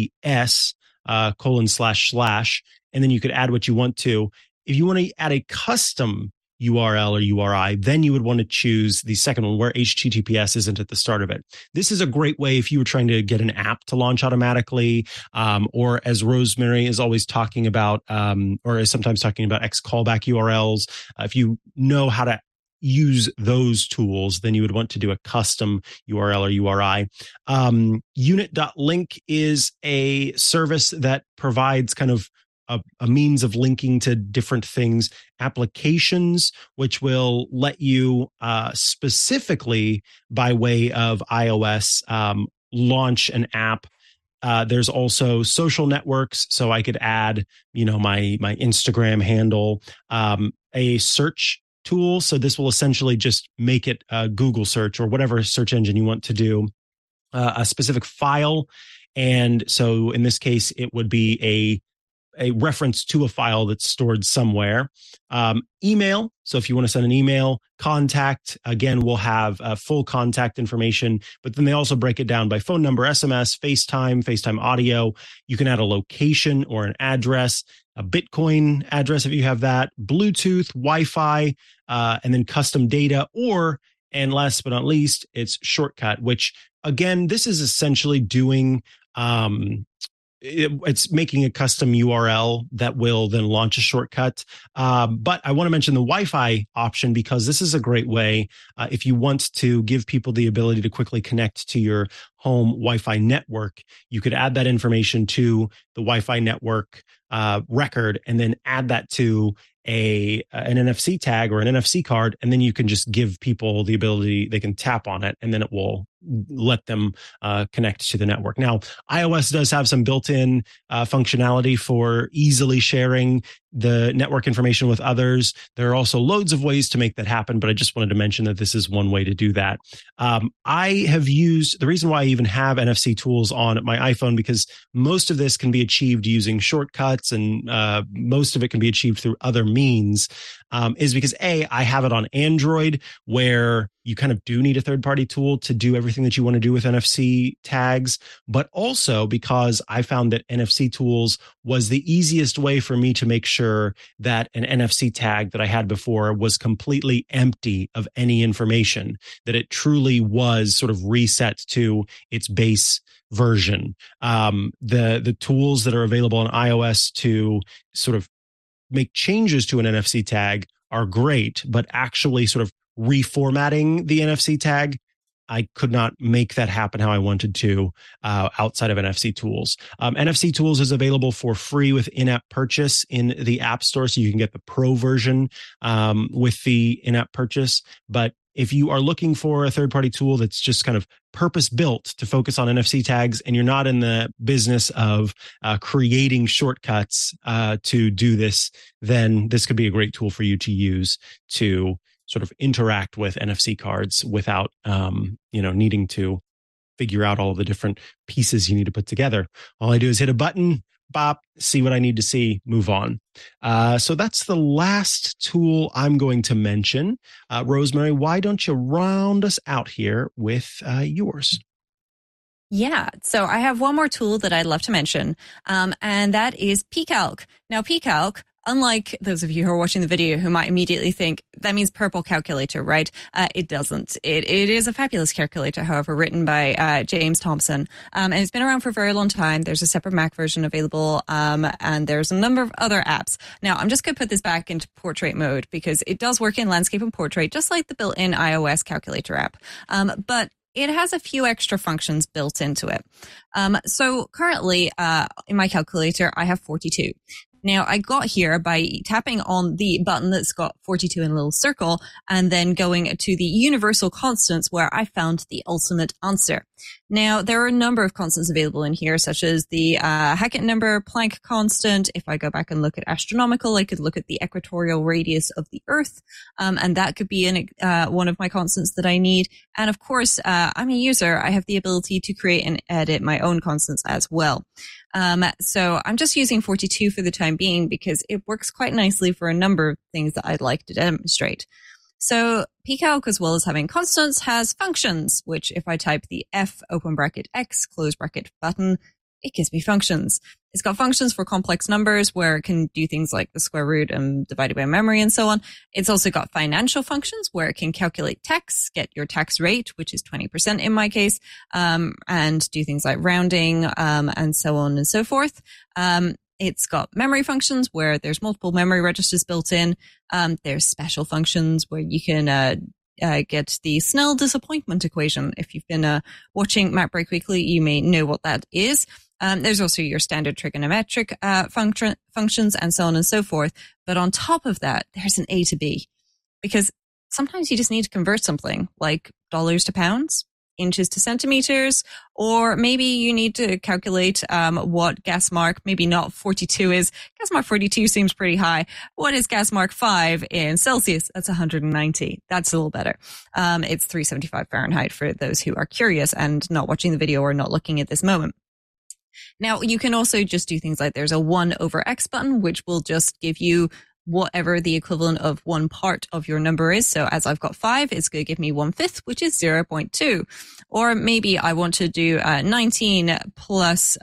and then you could add what you want to. If you want to add a custom URL or URI, then you would want to choose the second one where HTTPS isn't at the start of it. This is a great way if you were trying to get an app to launch automatically, or as Rosemary is always talking about, or is sometimes talking about X callback URLs. If you know how to use those tools, then you would want to do a custom URL or URI. Unit.link is a service that provides kind of a means of linking to different things, applications, which will let you specifically by way of iOS launch an app. There's also social networks. So I could add, my Instagram handle, a search tool. So this will essentially just make it a Google search or whatever search engine you want to do, a specific file. And so in this case, it would be a reference to a file that's stored somewhere. Email. So if you want to send an email, contact, again, we'll have full contact information, but then they also break it down by phone number, SMS, FaceTime audio. You can add a location or an address, a Bitcoin address if you have that, Bluetooth, Wi-Fi, and then custom data, and last but not least, it's shortcut, which again, this is essentially doing, it's making a custom URL that will then launch a shortcut. But I want to mention the Wi-Fi option because this is a great way if you want to give people the ability to quickly connect to your home Wi-Fi network. You could add that information to the Wi-Fi network record and then add that to an NFC tag or an NFC card, and then you can just give people the ability, they can tap on it and then it will let them connect to the network. Now, iOS does have some built-in functionality for easily sharing the network information with others. There are also loads of ways to make that happen, but I just wanted to mention that this is one way to do that. I have used the reason why I even have NFC tools on my iPhone, because most of this can be achieved using shortcuts, and most of it can be achieved through other means, is because I have it on Android, where you kind of do need a third-party tool to do everything that you want to do with NFC tags, but also because I found that NFC tools was the easiest way for me to make sure that an NFC tag that I had before was completely empty of any information, that it truly was sort of reset to its base version. The tools that are available on iOS to sort of make changes to an NFC tag are great, but actually sort of reformatting the NFC tag, I could not make that happen how I wanted to outside of NFC tools. NFC tools is available for free with in-app purchase in the App Store, so you can get the Pro version with the in-app purchase. But if you are looking for a third-party tool that's just kind of purpose-built to focus on NFC tags, and you're not in the business of creating shortcuts to do this, then this could be a great tool for you to use to sort of interact with NFC cards without, needing to figure out all of the different pieces you need to put together. All I do is hit a button, bop, see what I need to see, move on. So that's the last tool I'm going to mention. Rosemary, why don't you round us out here with yours? Yeah, so I have one more tool that I'd love to mention, and that is pCalc. Now, pCalc, unlike those of you who are watching the video who might immediately think that means purple calculator, right? It doesn't. It is a fabulous calculator, however, written by James Thompson, and it's been around for a very long time. There's a separate Mac version available, and there's a number of other apps. Now, I'm just going to put this back into portrait mode because it does work in landscape and portrait, just like the built-in iOS calculator app. But it has a few extra functions built into it. So currently, in my calculator, I have 42. Now, I got here by tapping on the button that's got 42 in a little circle and then going to the universal constants where I found the ultimate answer. Now, there are a number of constants available in here, such as the Hackett number, Planck constant. If I go back and look at astronomical, I could look at the equatorial radius of the Earth, and that could be one of my constants that I need. And of course, I'm a user. I have the ability to create and edit my own constants as well. So I'm just using 42 for the time being because it works quite nicely for a number of things that I'd like to demonstrate. So pCalc, as well as having constants, has functions, which if I type the F open bracket X close bracket button, it gives me functions. It's got functions for complex numbers where it can do things like the square root and divided by memory and so on. It's also got financial functions where it can calculate tax, get your tax rate, which is 20% in my case, and do things like rounding, and so on and so forth. It's got memory functions where there's multiple memory registers built in. There's special functions where you can get the Snell disappointment equation. If you've been watching Mac Break Weekly, you may know what that is. There's also your standard trigonometric functions and so on and so forth. But on top of that, there's an A to B, because sometimes you just need to convert something like dollars to pounds, inches to centimeters, or maybe you need to calculate what gas mark, maybe not 42 is. Gas mark 42 seems pretty high. What is gas mark 5 in Celsius? That's 190. That's a little better. It's 375 Fahrenheit for those who are curious and not watching the video or not looking at this moment. Now, you can also just do things like there's a 1 over X button, which will just give you whatever the equivalent of one part of your number is. So as I've got 5, it's going to give me 1/5, which is 0.2. Or maybe I want to do 19 plus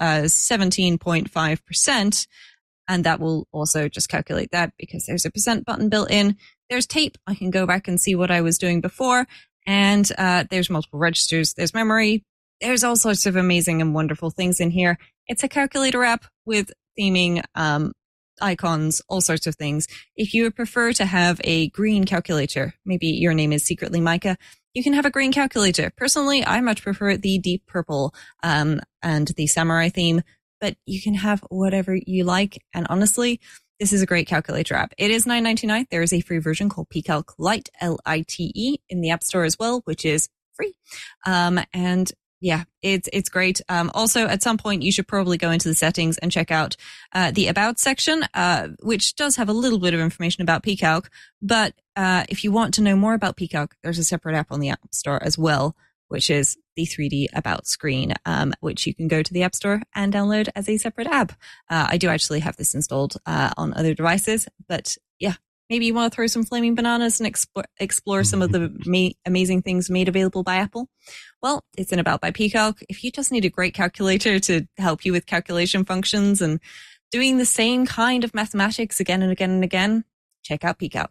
17.5%, and that will also just calculate that because there's a percent button built in. There's tape. I can go back and see what I was doing before. And there's multiple registers. There's memory. There's all sorts of amazing and wonderful things in here. It's a calculator app with theming, icons, all sorts of things. If you prefer to have a green calculator, maybe your name is secretly Micah, you can have a green calculator. Personally, I much prefer the deep purple and the samurai theme, but you can have whatever you like. And honestly, this is a great calculator app. It is $9.99. There is a free version called pCalc Lite, Lite, in the App Store as well, which is free. And Yeah, it's great. Also, at some point, you should probably go into the settings and check out the About section, which does have a little bit of information about pCalc. But if you want to know more about pCalc, there's a separate app on the App Store as well, which is the 3D About screen, which you can go to the App Store and download as a separate app. I do actually have this installed on other devices, but yeah. Maybe you want to throw some flaming bananas and explore some of the amazing things made available by Apple. Well, it's an About by pCalc. If you just need a great calculator to help you with calculation functions and doing the same kind of mathematics again and again and again, check out pCalc.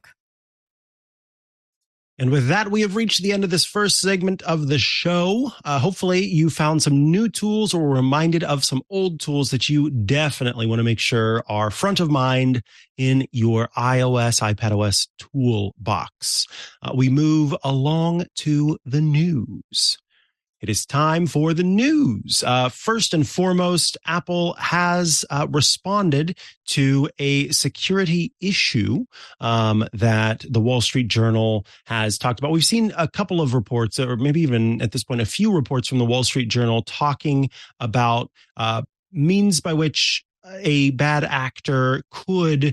And with that, we have reached the end of this first segment of the show. Hopefully you found some new tools or were reminded of some old tools that you definitely want to make sure are front of mind in your iOS, iPadOS toolbox. We move along to the news. It is time for the news. First and foremost, Apple has responded to a security issue that the Wall Street Journal has talked about. We've seen a couple of reports, or maybe even at this point, a few reports from the Wall Street Journal talking about means by which a bad actor could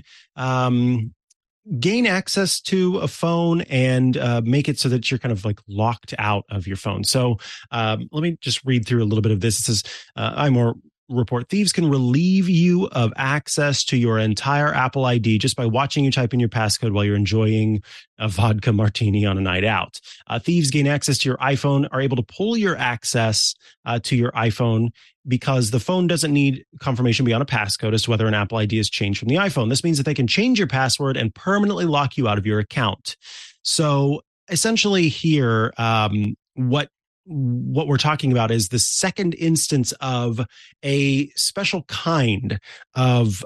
gain access to a phone and make it so that you're kind of like locked out of your phone. So let me just read through a little bit of this. It says, iMore report, thieves can relieve you of access to your entire Apple ID just by watching you type in your passcode while you're enjoying a vodka martini on a night out. Thieves gain access to your iPhone, are able to pull your access to your iPhone because the phone doesn't need confirmation beyond a passcode as to whether an Apple ID is changed from the iPhone. This means that they can change your password and permanently lock you out of your account. So essentially here, what we're talking about is the second instance of a special kind of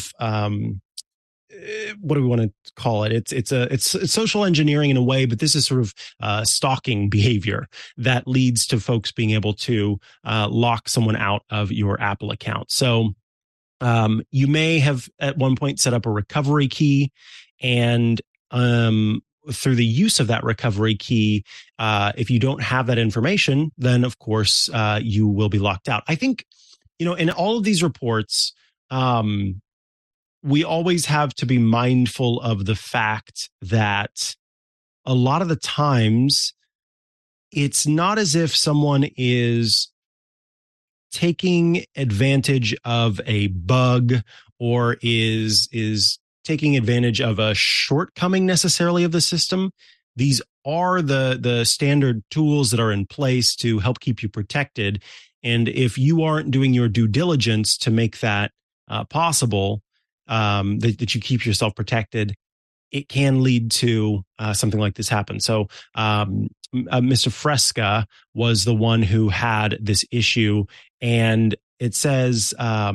what do we want to call it? It's social engineering in a way, but this is sort of stalking behavior that leads to folks being able to lock someone out of your Apple account. So you may have at one point set up a recovery key, and through the use of that recovery key, if you don't have that information, then of course you will be locked out. I think, in all of these reports, we always have to be mindful of the fact that a lot of the times it's not as if someone is taking advantage of a bug or is taking advantage of a shortcoming necessarily of the system. These are the standard tools that are in place to help keep you protected. And if you aren't doing your due diligence to make that possible, that you keep yourself protected, it can lead to something like this happen. So Mr. Fresca was the one who had this issue, and it says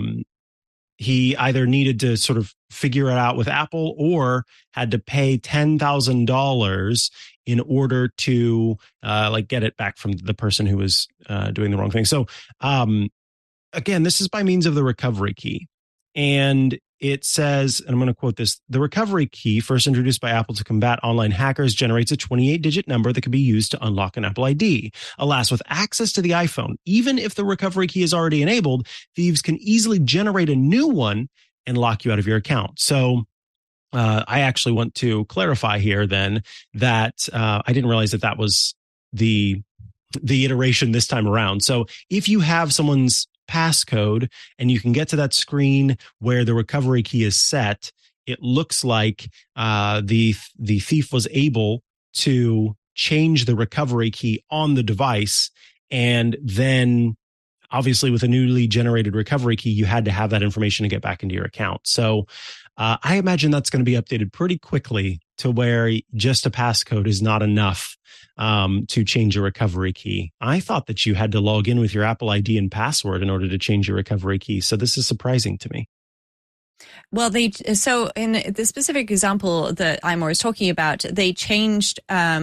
he either needed to sort of figure it out with Apple or had to pay $10,000 in order to get it back from the person who was doing the wrong thing. So again, this is by means of the recovery key. And it says, and I'm going to quote this, the recovery key, first introduced by Apple to combat online hackers, generates a 28-digit number that can be used to unlock an Apple ID. Alas, with access to the iPhone, even if the recovery key is already enabled, thieves can easily generate a new one and lock you out of your account. So I actually want to clarify here then that I didn't realize that was the iteration this time around. So if you have someone's passcode and you can get to that screen where the recovery key is set, it looks like the thief was able to change the recovery key on the device, and then obviously with a newly generated recovery key, you had to have that information to get back into your account. So I imagine that's going to be updated pretty quickly to where just a passcode is not enough to change a recovery key. I thought that you had to log in with your Apple ID and password in order to change your recovery key. So this is surprising to me. Well, so in the specific example that iMore is talking about, they changed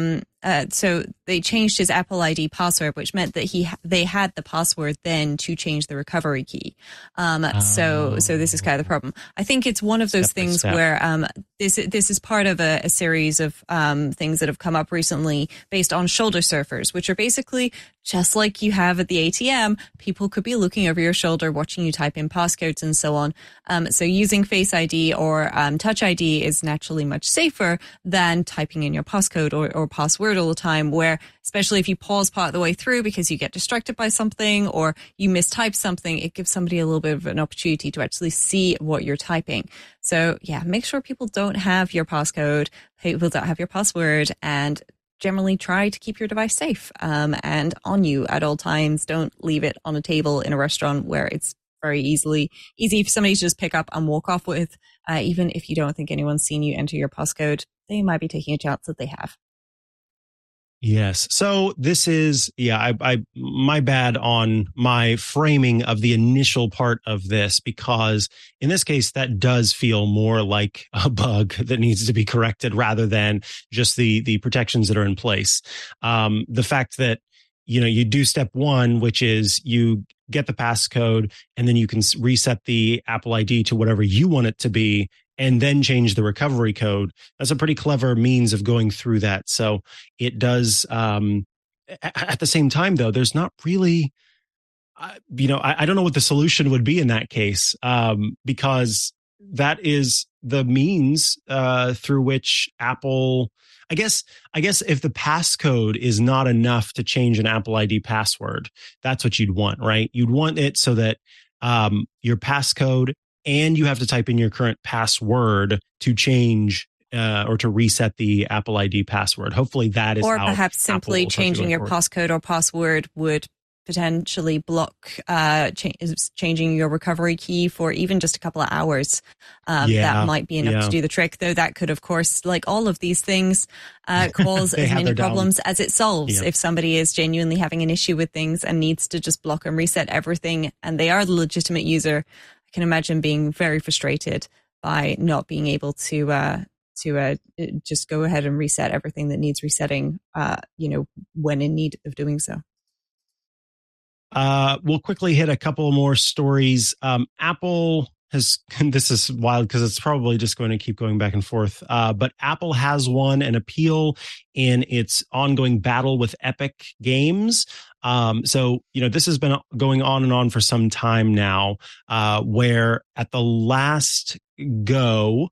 so they changed his Apple ID password, which meant that they had the password then to change the recovery key. So this is kind of the problem. I think it's one of those things where this is part of a series of things that have come up recently based on shoulder surfers, which are basically just like you have at the ATM. People could be looking over your shoulder, watching you type in passcodes and so on. So using Face ID or Touch ID is naturally much safer than typing in your passcode or password all the time, where especially if you pause part of the way through because you get distracted by something or you mistype something, it gives somebody a little bit of an opportunity to actually see what you're typing. So yeah, make sure people don't have your passcode, people don't have your password, and generally try to keep your device safe and on you at all times. Don't leave it on a table in a restaurant where it's very easy for somebody to just pick up and walk off with. Even if you don't think anyone's seen you enter your passcode, they might be taking a chance that they have. Yes. So this is, my bad on my framing of the initial part of this, because in this case, that does feel more like a bug that needs to be corrected rather than just the protections that are in place. The fact that, you do step one, which is you get the passcode and then you can reset the Apple ID to whatever you want it to be, and then change the recovery code. That's a pretty clever means of going through that. So it does, at the same time, though, there's not really, I don't know what the solution would be in that case, because that is the means through which Apple, I guess if the passcode is not enough to change an Apple ID password, that's what you'd want, right? You'd want it so that your passcode and you have to type in your current password to change or to reset the Apple ID password. Hopefully that is, or perhaps simply changing your passcode or password would potentially block changing your recovery key for even just a couple of hours. That might be enough to do the trick, though that could, of course, like all of these things, cause as many problems as it solves. If somebody is genuinely having an issue with things and needs to just block and reset everything, and they are the legitimate user, I can imagine being very frustrated by not being able to just go ahead and reset everything that needs resetting, when in need of doing so. We'll quickly hit a couple more stories. Apple has, this is wild because it's probably just going to keep going back and forth, but Apple has won an appeal in its ongoing battle with Epic Games. So, this has been going on and on for some time now, where at the last go,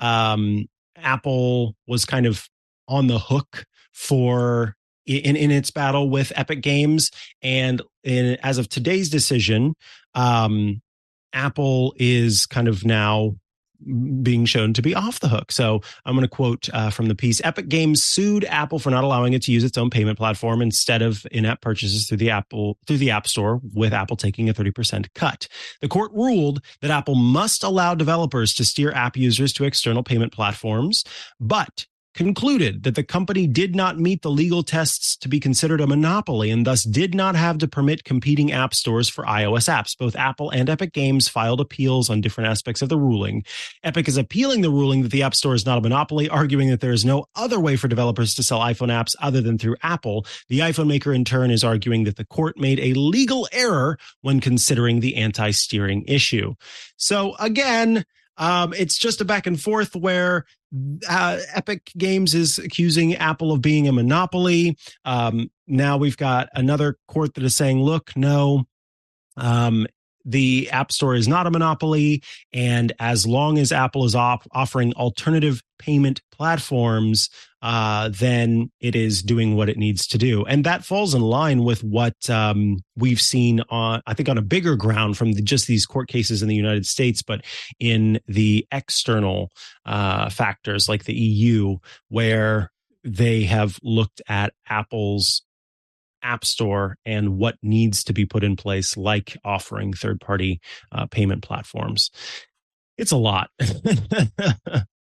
Apple was kind of on the hook for in its battle with Epic Games. And as of today's decision, Apple is kind of now being shown to be off the hook. So I'm going to quote from the piece. Epic Games sued Apple for not allowing it to use its own payment platform instead of in-app purchases through the App Store, with Apple taking a 30% cut. The court ruled that Apple must allow developers to steer app users to external payment platforms, but concluded that the company did not meet the legal tests to be considered a monopoly and thus did not have to permit competing app stores for iOS apps. Both Apple and Epic Games filed appeals on different aspects of the ruling. Epic is appealing the ruling that the App Store is not a monopoly, arguing that there is no other way for developers to sell iPhone apps other than through Apple. The iPhone maker, in turn, is arguing that the court made a legal error when considering the anti-steering issue. So again, it's just a back and forth where Epic Games is accusing Apple of being a monopoly. Now we've got another court that is saying, look, no, the App Store is not a monopoly. And as long as Apple is offering alternative payment platforms, then it is doing what it needs to do. And that falls in line with what we've seen on, I think, on a bigger ground from just these court cases in the United States, but in the external factors like the EU, where they have looked at Apple's App Store and what needs to be put in place, like offering third-party payment platforms. It's a lot.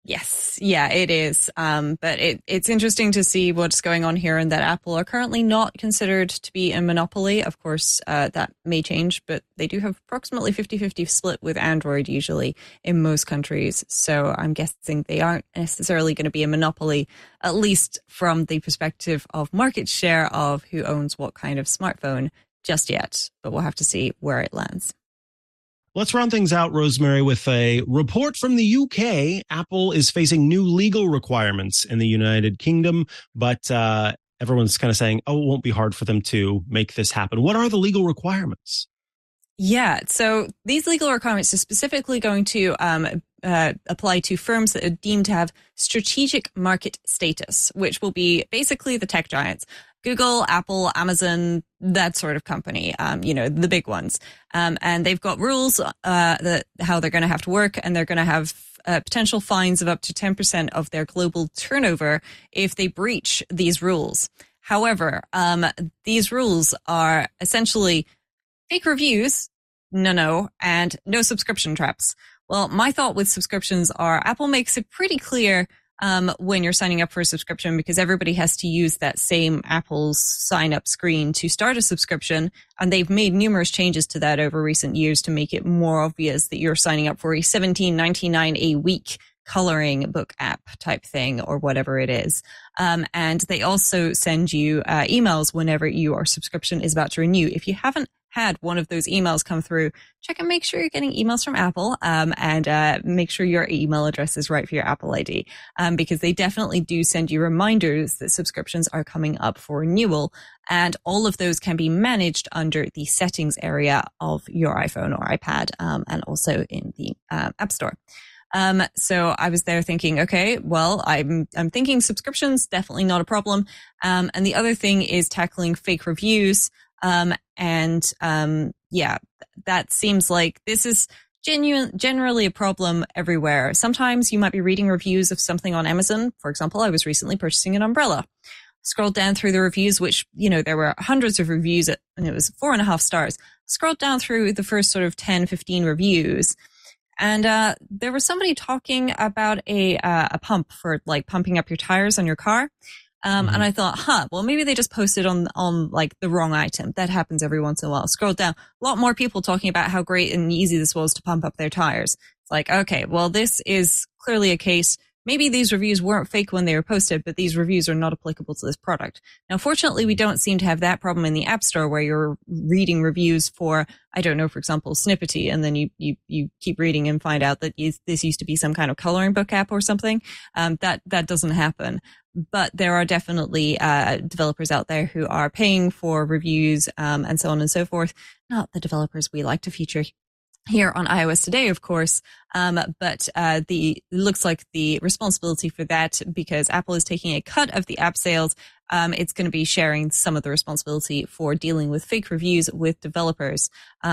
Yes, yeah, it is. But it's interesting to see what's going on here, and that Apple are currently not considered to be a monopoly. Of course, that may change, but they do have approximately 50-50 split with Android usually in most countries. So I'm guessing they aren't necessarily going to be a monopoly, at least from the perspective of market share of who owns what kind of smartphone just yet. But we'll have to see where it lands. Let's round things out, Rosemary, with a report from the UK. Apple is facing new legal requirements in the United Kingdom, but everyone's kind of saying, oh, it won't be hard for them to make this happen. What are the legal requirements? Yeah, so these legal requirements are specifically going to apply to firms that are deemed to have strategic market status, which will be basically the tech giants. Google, Apple, Amazon, that sort of company, the big ones. And they've got rules that how they're going to have to work, and they're going to have potential fines of up to 10% of their global turnover if they breach these rules. However, these rules are essentially fake reviews, no, and no subscription traps. Well, my thought with subscriptions are Apple makes it pretty clear when you're signing up for a subscription, because everybody has to use that same Apple's sign up screen to start a subscription. And they've made numerous changes to that over recent years to make it more obvious that you're signing up for a $17.99 a week coloring book app type thing or whatever it is. And they also send you emails whenever your subscription is about to renew. If you haven't had one of those emails come through, check and make sure you're getting emails from Apple, and make sure your email address is right for your Apple ID, because they definitely do send you reminders that subscriptions are coming up for renewal, and all of those can be managed under the settings area of your iPhone or iPad, and also in the App Store. So I was there thinking, okay, well, I'm thinking subscriptions, definitely not a problem. And the other thing is tackling fake reviews. That seems like this is generally a problem everywhere. Sometimes you might be reading reviews of something on Amazon. For example, I was recently purchasing an umbrella. Scrolled down through the reviews, which, there were hundreds of reviews, and it was 4.5 stars. Scrolled down through the first sort of 10, 15 reviews. And there was somebody talking about a pump for like pumping up your tires on your car. And I thought, well, maybe they just posted on like the wrong item. That happens every once in a while. Scrolled down, a lot more people talking about how great and easy this was to pump up their tires. It's like, okay, well, this is clearly a case. Maybe these reviews weren't fake when they were posted, but these reviews are not applicable to this product. Now, fortunately, we don't seem to have that problem in the App Store where you're reading reviews for, I don't know, for example, Snippety, and then you keep reading and find out that this used to be some kind of coloring book app or something. That doesn't happen. But there are definitely developers out there who are paying for reviews and so on and so forth. Not the developers we like to feature here on iOS Today, of course, but it looks like the responsibility for that, because Apple is taking a cut of the app sales, it's going to be sharing some of the responsibility for dealing with fake reviews with developers.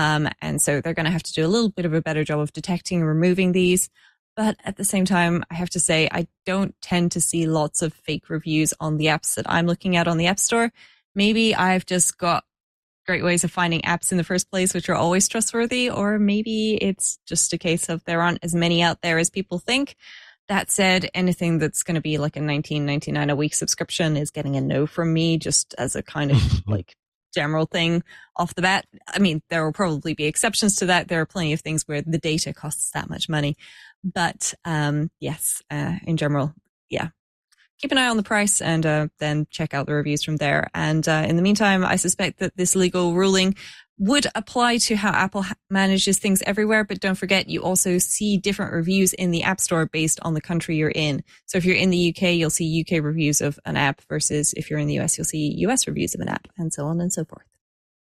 And so they're going to have to do a little bit of a better job of detecting and removing these. But at the same time, I have to say, I don't tend to see lots of fake reviews on the apps that I'm looking at on the App Store. Maybe I've just got great ways of finding apps in the first place, which are always trustworthy, or maybe it's just a case of there aren't as many out there as people think. That said, anything that's going to be like a $19.99 a week subscription is getting a no from me, just as a kind of like general thing off the bat. I mean, there will probably be exceptions to that. There are plenty of things where the data costs that much money. But yes, in general, yeah. Keep an eye on the price and then check out the reviews from there. And in the meantime, I suspect that this legal ruling would apply to how Apple manages things everywhere. But don't forget, you also see different reviews in the App Store based on the country you're in. So if you're in the UK, you'll see UK reviews of an app, versus if you're in the US, you'll see US reviews of an app, and so on and so forth.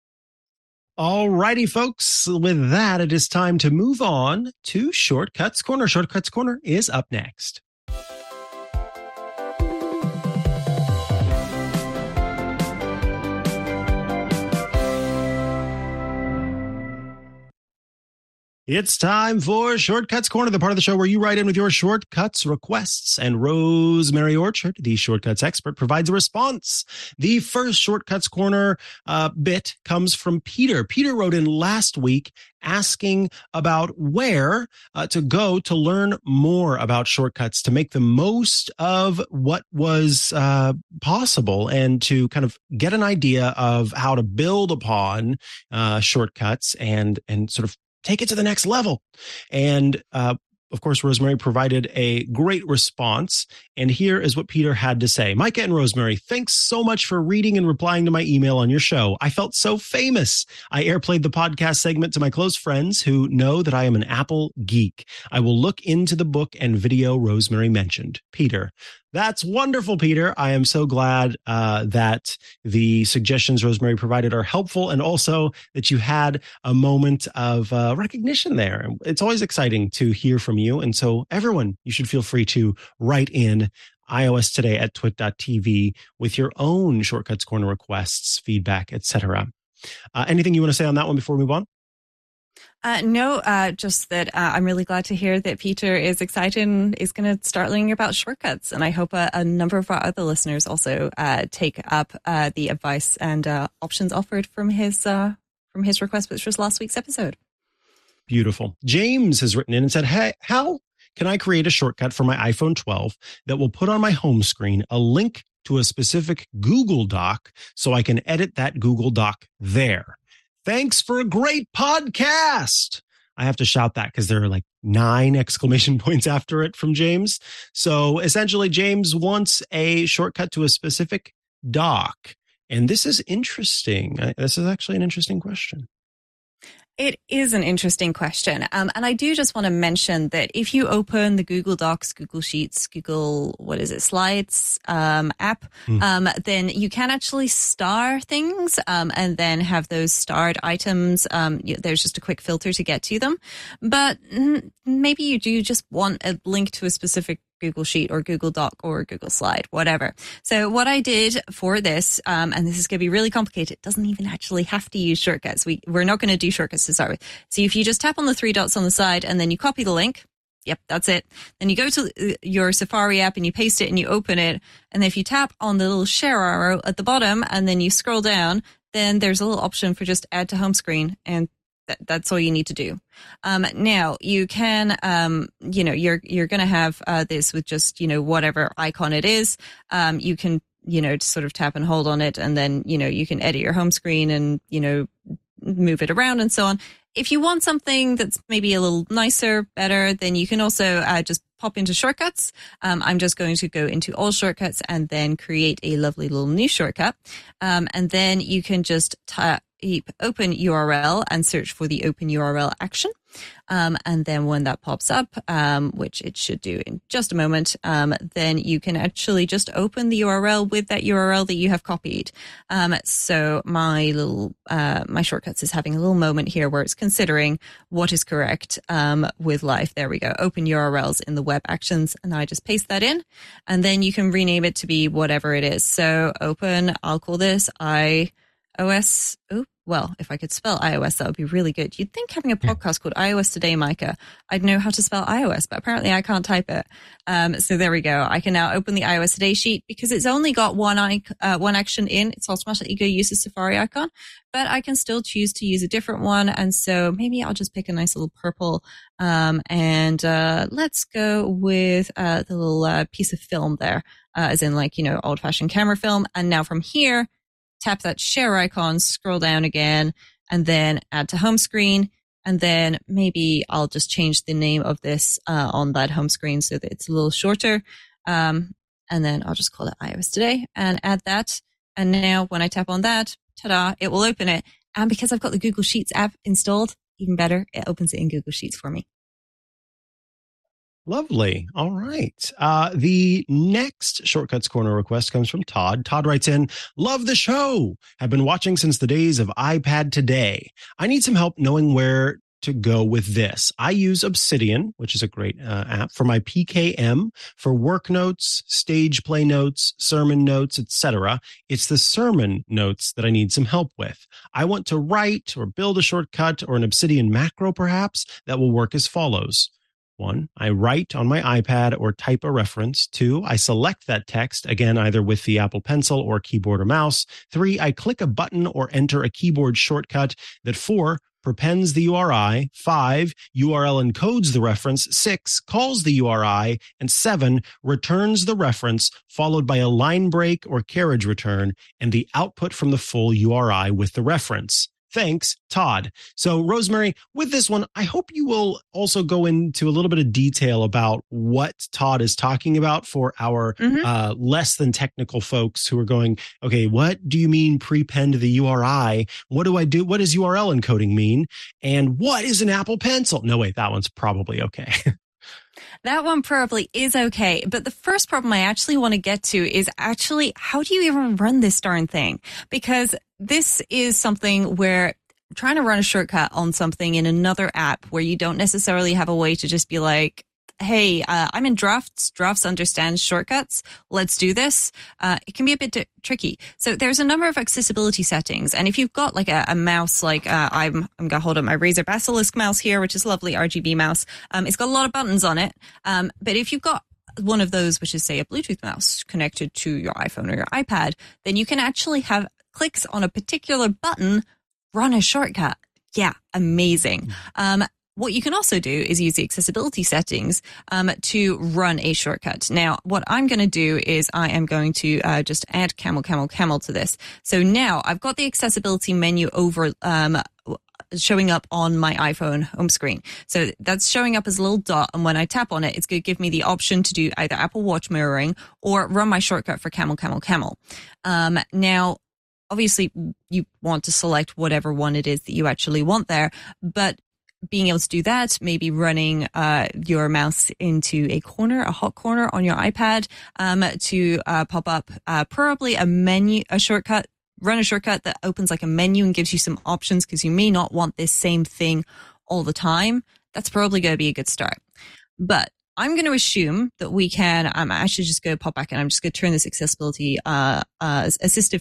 All righty, folks. With that, it is time to move on to Shortcuts Corner. Shortcuts Corner is up next. It's time for Shortcuts Corner, the part of the show where you write in with your shortcuts requests, and Rosemary Orchard, the shortcuts expert, provides a response. The first Shortcuts Corner bit comes from Peter. Peter wrote in last week asking about where to go to learn more about shortcuts, to make the most of what was possible, and to kind of get an idea of how to build upon shortcuts and sort of take it to the next level. And of course, Rosemary provided a great response. And here is what Peter had to say. Micah and Rosemary, thanks so much for reading and replying to my email on your show. I felt so famous. I airplayed the podcast segment to my close friends who know that I am an Apple geek. I will look into the book and video Rosemary mentioned. Peter. That's wonderful, Peter. I am so glad that the suggestions Rosemary provided are helpful, and also that you had a moment of recognition there. It's always exciting to hear from you. And so everyone, you should feel free to write in iOS Today at twit.tv with your own Shortcuts Corner requests, feedback, etc. Anything you want to say on that one before we move on? No, just that I'm really glad to hear that Peter is excited and is going to start learning about shortcuts. And I hope a number of our other listeners also take up the advice and options offered from his request, which was last week's episode. Beautiful. James has written in and said, hey, how can I create a shortcut for my iPhone 12 that will put on my home screen a link to a specific Google Doc so I can edit that Google Doc there? Thanks for a great podcast. I have to shout that because there are like 9 exclamation points after it from James. So essentially, James wants a shortcut to a specific doc. And this is interesting. This is actually an interesting question. It is an interesting question. And I do just want to mention that if you open the Google Docs, Google Sheets, Google, Slides app, then you can actually star things and then have those starred items. There's just a quick filter to get to them. But maybe you do just want a link to a specific Google Sheet or Google Doc or Google Slide, whatever. So what I did for this, and this is going to be really complicated, it doesn't even actually have to use shortcuts. We're not going to do shortcuts to start with. So if you just tap on the 3 dots on the side and then you copy the link, yep, that's it. Then you go to your Safari app and you paste it and you open it. And if you tap on the little share arrow at the bottom and then you scroll down, then there's a little option for just add to home screen, and that's all you need to do. Now you can, you're going to have this with just, whatever icon it is. You can, sort of tap and hold on it, and then, you can edit your home screen and, move it around and so on. If you want something that's maybe a little nicer, better, then you can also just pop into shortcuts. I'm just going to go into all shortcuts and then create a lovely little new shortcut. And then you can just type open URL and search for the open URL action. And then when that pops up, which it should do in just a moment, then you can actually just open the URL with that URL that you have copied. So my shortcuts is having a little moment here where it's considering what is correct with life. There we go. Open URLs in the web actions. And I just paste that in, and then you can rename it to be whatever it is. So open, I'll call this iOS. Oh, well, if I could spell iOS, that would be really good. You'd think having a podcast called iOS Today, Micah, I'd know how to spell iOS, but apparently I can't type it. So there we go. I can now open the iOS Today sheet because it's only got one action in. It's automatically going to use the Safari icon, but I can still choose to use a different one. And so maybe I'll just pick a nice little purple. And let's go with the little piece of film there, as in old fashioned camera film. And now from here, tap that share icon, scroll down again, and then add to home screen. And then maybe I'll just change the name of this on that home screen so that it's a little shorter. And then I'll just call it iOS Today and add that. And now when I tap on that, ta-da, it will open it. And because I've got the Google Sheets app installed, even better, it opens it in Google Sheets for me. Lovely. All right. The next Shortcuts Corner request comes from Todd. Todd writes in, love the show. Have been watching since the days of iPad Today. I need some help knowing where to go with this. I use Obsidian, which is a great app, for my PKM, for work notes, stage play notes, sermon notes, etc. It's the sermon notes that I need some help with. I want to write or build a shortcut or an Obsidian macro, perhaps, that will work as follows. 1, I write on my iPad or type a reference. 2, I select that text, again, either with the Apple Pencil or keyboard or mouse. 3, I click a button or enter a keyboard shortcut. That 4, prepends the URI. 5, URL encodes the reference. 6, calls the URI. And 7, returns the reference, followed by a line break or carriage return, and the output from the full URI with the reference. Thanks, Todd. So, Rosemary, with this one, I hope you will also go into a little bit of detail about what Todd is talking about for our less than technical folks who are going, okay, what do you mean prepend the URI? What do I do? What does URL encoding mean? And what is an Apple Pencil? No, wait, that one's probably okay. That one probably is okay. But the first problem I actually want to get to is actually, how do you even run this darn thing? Because this is something where trying to run a shortcut on something in another app where you don't necessarily have a way to just be like, hey, I'm in Drafts. Drafts understands shortcuts. Let's do this. It can be a bit tricky. So there's a number of accessibility settings. And if you've got like a mouse, like I'm going to hold up my Razer Basilisk mouse here, which is a lovely RGB mouse. It's got a lot of buttons on it. But if you've got one of those, which is say a Bluetooth mouse connected to your iPhone or your iPad, then you can actually have clicks on a particular button, run a shortcut. Yeah, amazing. What you can also do is use the accessibility settings to run a shortcut. Now, what I'm going to do is I am going to just add camel to this. So now I've got the accessibility menu over showing up on my iPhone home screen. So that's showing up as a little dot. And when I tap on it, it's going to give me the option to do either Apple Watch mirroring or run my shortcut for camel. Now, obviously, you want to select whatever one it is that you actually want there, but being able to do that, maybe running your mouse into a hot corner on your iPad to pop up probably a shortcut, run a shortcut that opens like a menu and gives you some options because you may not want this same thing all the time. That's probably going to be a good start. But I'm going to assume that we can, I'm actually just going to pop back and I'm just going to turn this the assistive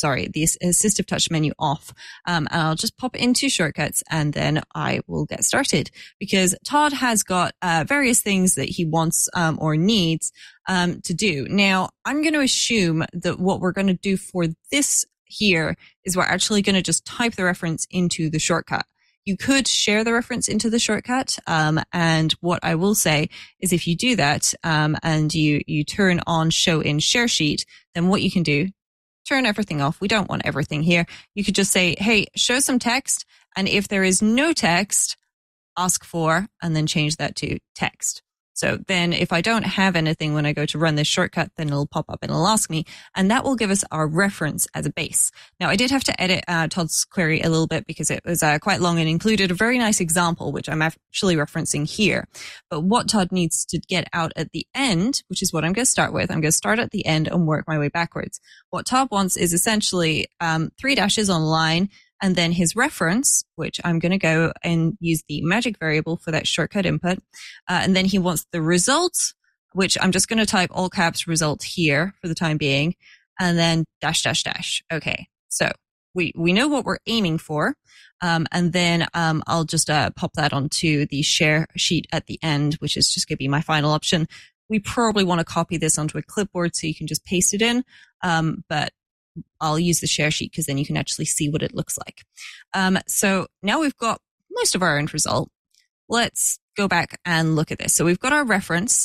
touch menu off. And I'll just pop it into shortcuts and then I will get started because Todd has got various things that he wants or needs to do. Now, I'm going to assume that what we're going to do for this here is we're actually going to just type the reference into the shortcut. You could share the reference into the shortcut. And what I will say is if you do that, and you turn on show in share sheet, then what you can do, turn everything off. We don't want everything here. You could just say, hey, show some text. And if there is no text, ask for, and then change that to text. So then if I don't have anything when I go to run this shortcut, then it'll pop up and it'll ask me, and that will give us our reference as a base. Now, I did have to edit Todd's query a little bit because it was quite long and included a very nice example, which I'm actually referencing here. But what Todd needs to get out at the end, which is what I'm going to start with, I'm going to start at the end and work my way backwards. What Todd wants is essentially 3 dashes on line, and then his reference, which I'm going to go and use the magic variable for that shortcut input. And then he wants the result, which I'm just going to type all caps result here for the time being, and then dash. Okay. So we know what we're aiming for. And then I'll just pop that onto the share sheet at the end, which is just going to be my final option. We probably want to copy this onto a clipboard so you can just paste it in. But I'll use the share sheet because then you can actually see what it looks like. So now we've got most of our end result. Let's go back and look at this. So we've got our reference,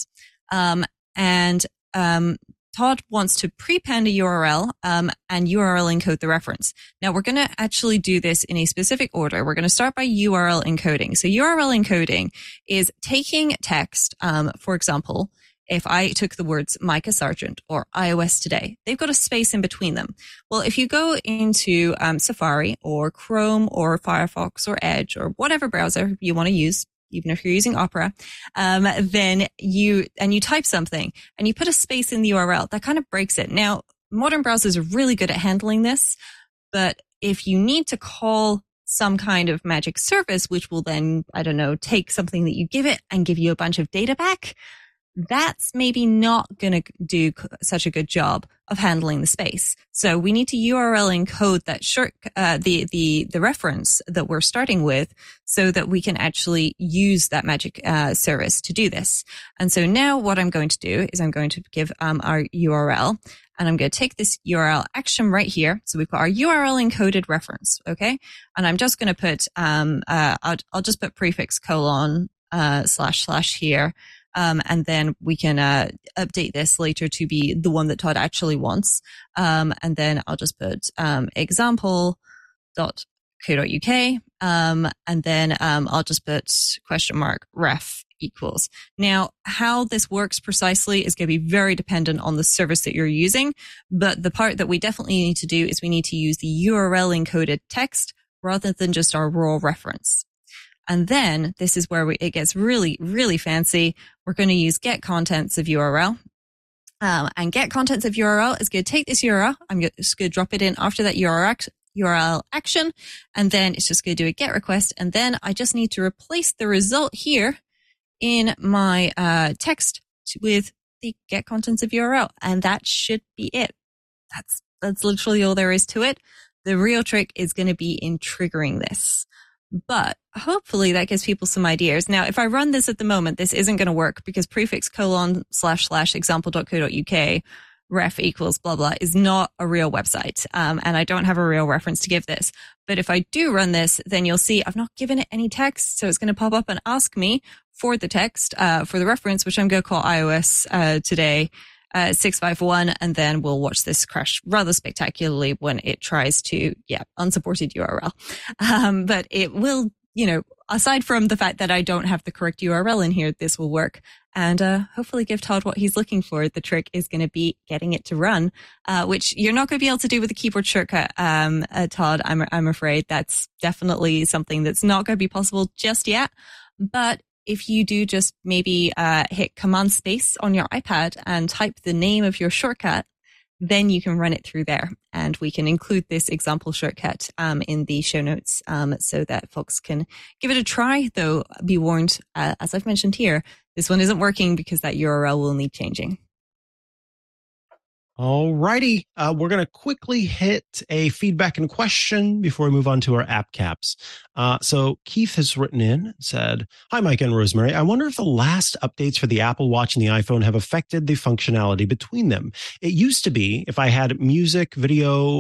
and Todd wants to prepend a URL and URL encode the reference. Now we're going to actually do this in a specific order. We're going to start by URL encoding. So URL encoding is taking text, for example, if I took the words Micah Sargent or iOS Today, they've got a space in between them. Well, if you go into Safari or Chrome or Firefox or Edge or whatever browser you want to use, even if you're using Opera, then you type something and you put a space in the URL, that kind of breaks it. Now, modern browsers are really good at handling this, but if you need to call some kind of magic service, which will then, I don't know, take something that you give it and give you a bunch of data back, that's maybe not going to do such a good job of handling the space. So we need to URL encode that the reference that we're starting with so that we can actually use that magic service to do this. And so now what I'm going to do is I'm going to give our URL, and I'm going to take this URL action right here. So we've got our URL encoded reference, okay? And I'm just going to put I'll just put prefix colon / here. And then we can update this later to be the one that Todd actually wants. And then I'll just put example.co.uk. And then I'll just put !ref equals. Now, how this works precisely is going to be very dependent on the service that you're using. But the part that we definitely need to do is we need to use the URL encoded text rather than just our raw reference. And then this is where it gets really, really fancy. We're going to use get contents of URL. And get contents of URL is going to take this URL. I'm just going to drop it in after that URL action. And then it's just going to do a get request. And then I just need to replace the result here in my text with the get contents of URL. And that should be it. That's literally all there is to it. The real trick is going to be in triggering this. But hopefully that gives people some ideas. Now, if I run this at the moment, this isn't going to work because prefix colon / example.co.uk ref equals blah, blah is not a real website. And I don't have a real reference to give this. But if I do run this, then you'll see I've not given it any text. So it's going to pop up and ask me for the text, for the reference, which I'm going to call iOS today. 651, and then we'll watch this crash rather spectacularly when it tries to, unsupported URL. But it will, aside from the fact that I don't have the correct URL in here, this will work and hopefully give Todd what he's looking for. The trick is going to be getting it to run, which you're not going to be able to do with a keyboard shortcut, Todd. I'm afraid that's definitely something that's not going to be possible just yet. But if you do just maybe hit Command Space on your iPad and type the name of your shortcut, then you can run it through there. And we can include this example shortcut in the show notes so that folks can give it a try, though be warned, as I've mentioned here, this one isn't working because that URL will need changing. All righty. We're going to quickly hit a feedback and question before we move on to our app caps. So Keith has written in, said, "Hi, Mike and Rosemary. I wonder if the last updates for the Apple Watch and the iPhone have affected the functionality between them. It used to be if I had music, a video,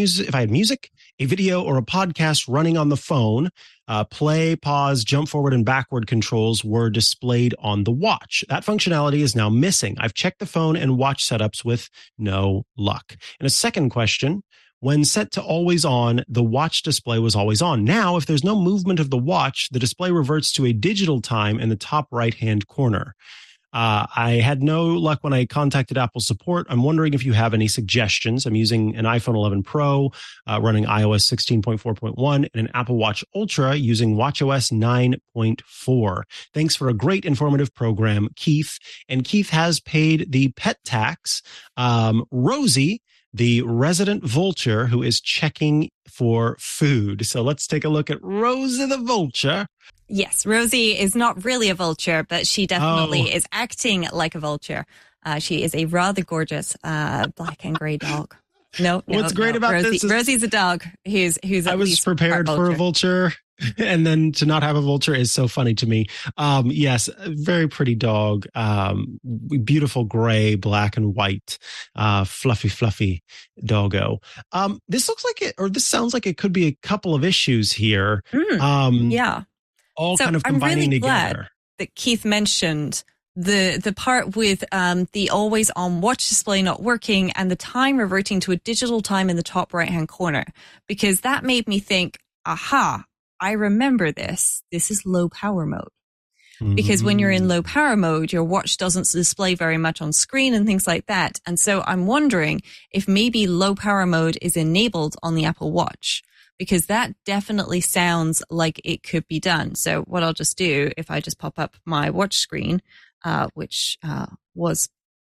or a podcast running on the phone, play, pause, jump forward, and backward controls were displayed on the watch. That functionality is now missing. I've checked the phone and watch setups with no luck." And a second question, when set to always on, the watch display was always on. Now, if there's no movement of the watch, the display reverts to a digital time in the top right-hand corner. I had no luck when I contacted Apple support. I'm wondering if you have any suggestions. I'm using an iPhone 11 Pro running iOS 16.4.1 and an Apple Watch Ultra using watchOS 9.4. Thanks for a great informative program, Keith. And Keith has paid the pet tax. Rosie, the resident vulture who is checking for food. So let's take a look at Rosie the vulture. Yes, Rosie is not really a vulture, but she definitely is acting like a vulture. She is a rather gorgeous black and gray dog. No, what's great about Rosie, this is Rosie's a dog who's I was prepared for a vulture, and then to not have a vulture is so funny to me. Yes, very pretty dog, beautiful gray, black and white, fluffy doggo. This looks like it, or this sounds like it could be a couple of issues here. Yeah. All so kind of combining I'm really together. Glad that Keith mentioned the part with the always on watch display not working and the time reverting to a digital time in the top right hand corner, because that made me think, aha, I remember this. This is low power mode. Because when you're in low power mode, your watch doesn't display very much on screen and things like that. And so I'm wondering if maybe low power mode is enabled on the Apple Watch, because that definitely sounds like it could be done. So what I'll just do, if I just pop up my watch screen, which was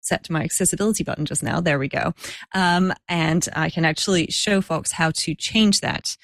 set to my accessibility button just now. There we go. And I can actually show folks how to change that.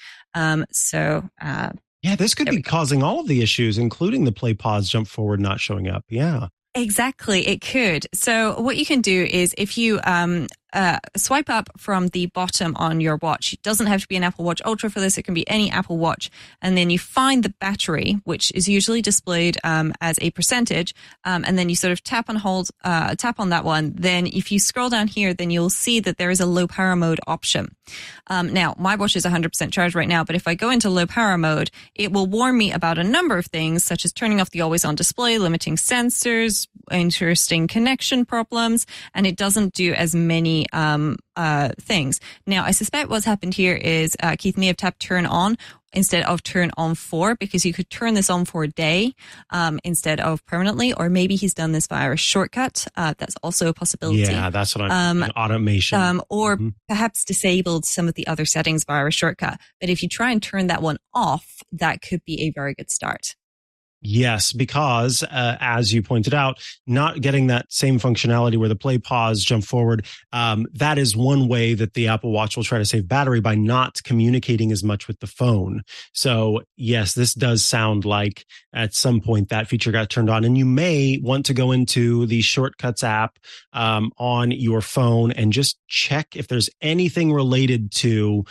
Yeah, this could be causing all of the issues, including the play, pause, jump forward not showing up. Yeah. Exactly, it could. So what you can do is if you swipe up from the bottom on your watch, it doesn't have to be an Apple Watch Ultra for this, it can be any Apple Watch, and then you find the battery, which is usually displayed as a percentage, and then you sort of tap on that one. Then if you scroll down here, then you'll see that there is a low power mode option. Now, my watch is 100% charged right now, but if I go into low power mode, it will warn me about a number of things, such as turning off the always on display, limiting sensors, interesting connection problems, and it doesn't do as many things. Now, I suspect what's happened here is Keith may have tapped turn on instead of turn on for, because you could turn this on for a day instead of permanently, or maybe he's done this via a shortcut. That's also a possibility. Yeah, that's what I'm automation. Or perhaps disabled some of the other settings via a shortcut. But if you try and turn that one off, that could be a very good start. Yes, because as you pointed out, not getting that same functionality where the play, pause, jump forward, that is one way that the Apple Watch will try to save battery by not communicating as much with the phone. So yes, this does sound like at some point that feature got turned on, and you may want to go into the Shortcuts app on your phone and just check if there's anything related to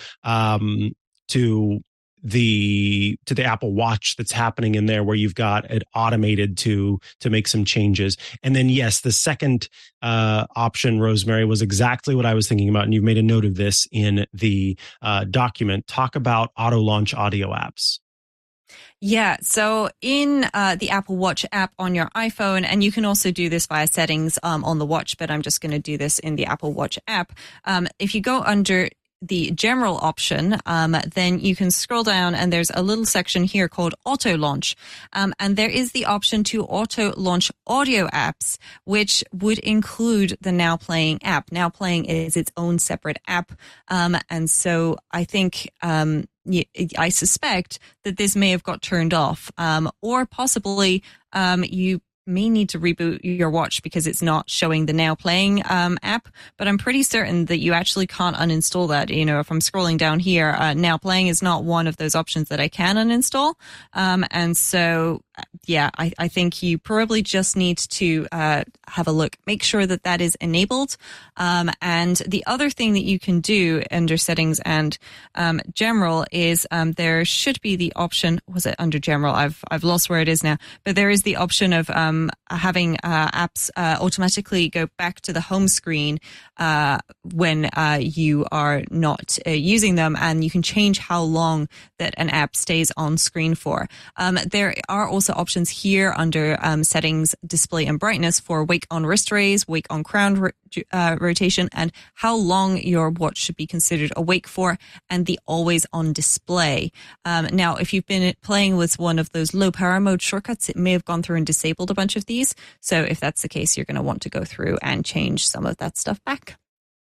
the Apple Watch that's happening in there where you've got it automated to make some changes. And then, yes, the second option, Rosemary, was exactly what I was thinking about. And you've made a note of this in the document. Talk about auto launch audio apps. Yeah, so in the Apple Watch app on your iPhone, and you can also do this via settings on the watch, but I'm just going to do this in the Apple Watch app. If you go under the general option, then you can scroll down and there's a little section here called auto launch. And there is the option to auto launch audio apps, which would include the Now Playing app. Now Playing is its own separate app. And so I think, I suspect that this may have got turned off, or possibly, you may need to reboot your watch because it's not showing the Now Playing app, but I'm pretty certain that you actually can't uninstall that. You know, if I'm scrolling down here, Now Playing is not one of those options that I can uninstall. And so, yeah, I think you probably just need to have a look, make sure that that is enabled. And the other thing that you can do under settings and general is there should be the option, was it under general? I've lost where it is now, but there is the option of having apps automatically go back to the home screen when you are not using them, and you can change how long that an app stays on screen for. There are also options here under settings, display and brightness for wake on wrist raise, wake on crown rotation, and how long your watch should be considered awake for, and the always on display. Now, if you've been playing with one of those low power mode shortcuts, it may have gone through and disabled a bunch of these. So if that's the case, you're going to want to go through and change some of that stuff back.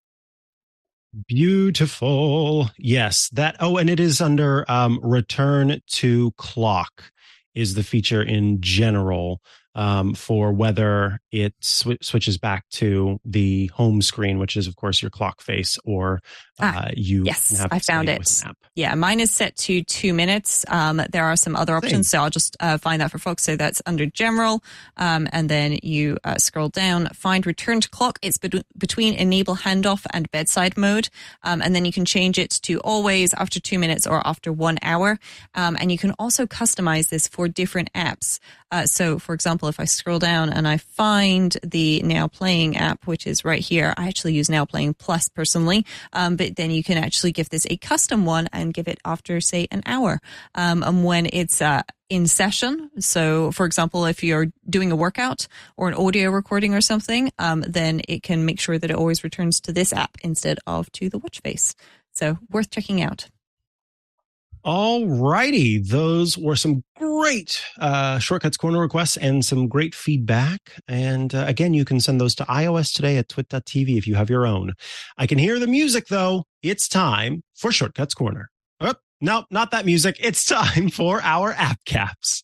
Beautiful. Yes, that. Oh, and it is under return to clock is the feature in general for whether it switches back to the home screen, which is, of course, your clock face, or you yes, can have I found it. Yeah, mine is set to 2 minutes. There are some other options, so I'll just find that for folks. So that's under general, and then you scroll down, find return to clock. It's between enable handoff and bedside mode, and then you can change it to always, after 2 minutes, or after 1 hour. And you can also customize this for different apps. So, for example, if I scroll down and I find the Now Playing app, which is right here, I actually use Now Playing Plus personally, but then you can actually give this a custom one and give it after, say, an hour. And when it's in session, so for example, if you're doing a workout or an audio recording or something, then it can make sure that it always returns to this app instead of to the watch face. So worth checking out. All righty. Those were some great Shortcuts Corner requests and some great feedback. And again, you can send those to iOS Today at twit.tv if you have your own. I can hear the music, though. It's time for Shortcuts Corner. Oh, no, not that music. It's time for our app caps.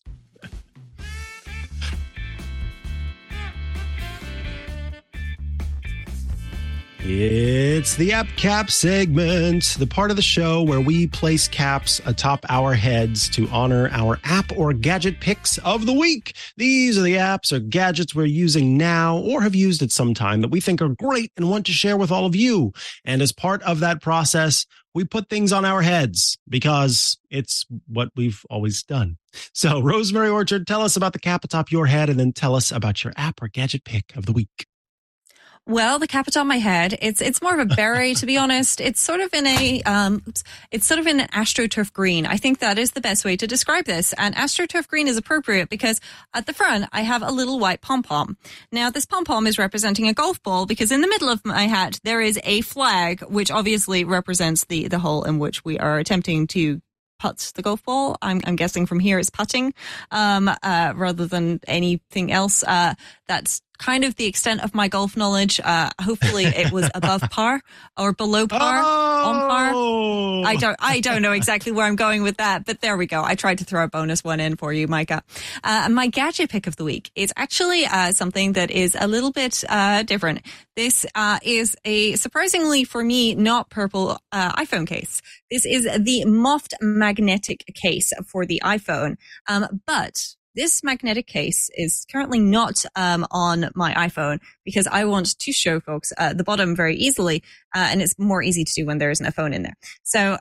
It's the App Cap segment, the part of the show where we place caps atop our heads to honor our app or gadget picks of the week. These are the apps or gadgets we're using now or have used at some time that we think are great and want to share with all of you. And as part of that process, we put things on our heads because it's what we've always done. So, Rosemary Orchard, tell us about the cap atop your head and then tell us about your app or gadget pick of the week. Well, the cap atop my head, it's more of a beret, to be honest. It's sort of in an AstroTurf green. I think that is the best way to describe this. And AstroTurf green is appropriate because at the front, I have a little white pom-pom. Now, this pom-pom is representing a golf ball because in the middle of my hat, there is a flag, which obviously represents the hole in which we are attempting to putt the golf ball. I'm guessing from here it's putting, rather than anything else. That's kind of the extent of my golf knowledge. Hopefully it was above par or below par, on par. I don't know exactly where I'm going with that, but there we go. I tried to throw a bonus one in for you, Micah. My gadget pick of the week is actually something that is a little bit different. This is a surprisingly for me not purple iPhone case. This is the Moft magnetic case for the iPhone, but this magnetic case is currently not on my iPhone because I want to show folks the bottom very easily, and it's more easy to do when there isn't a phone in there. So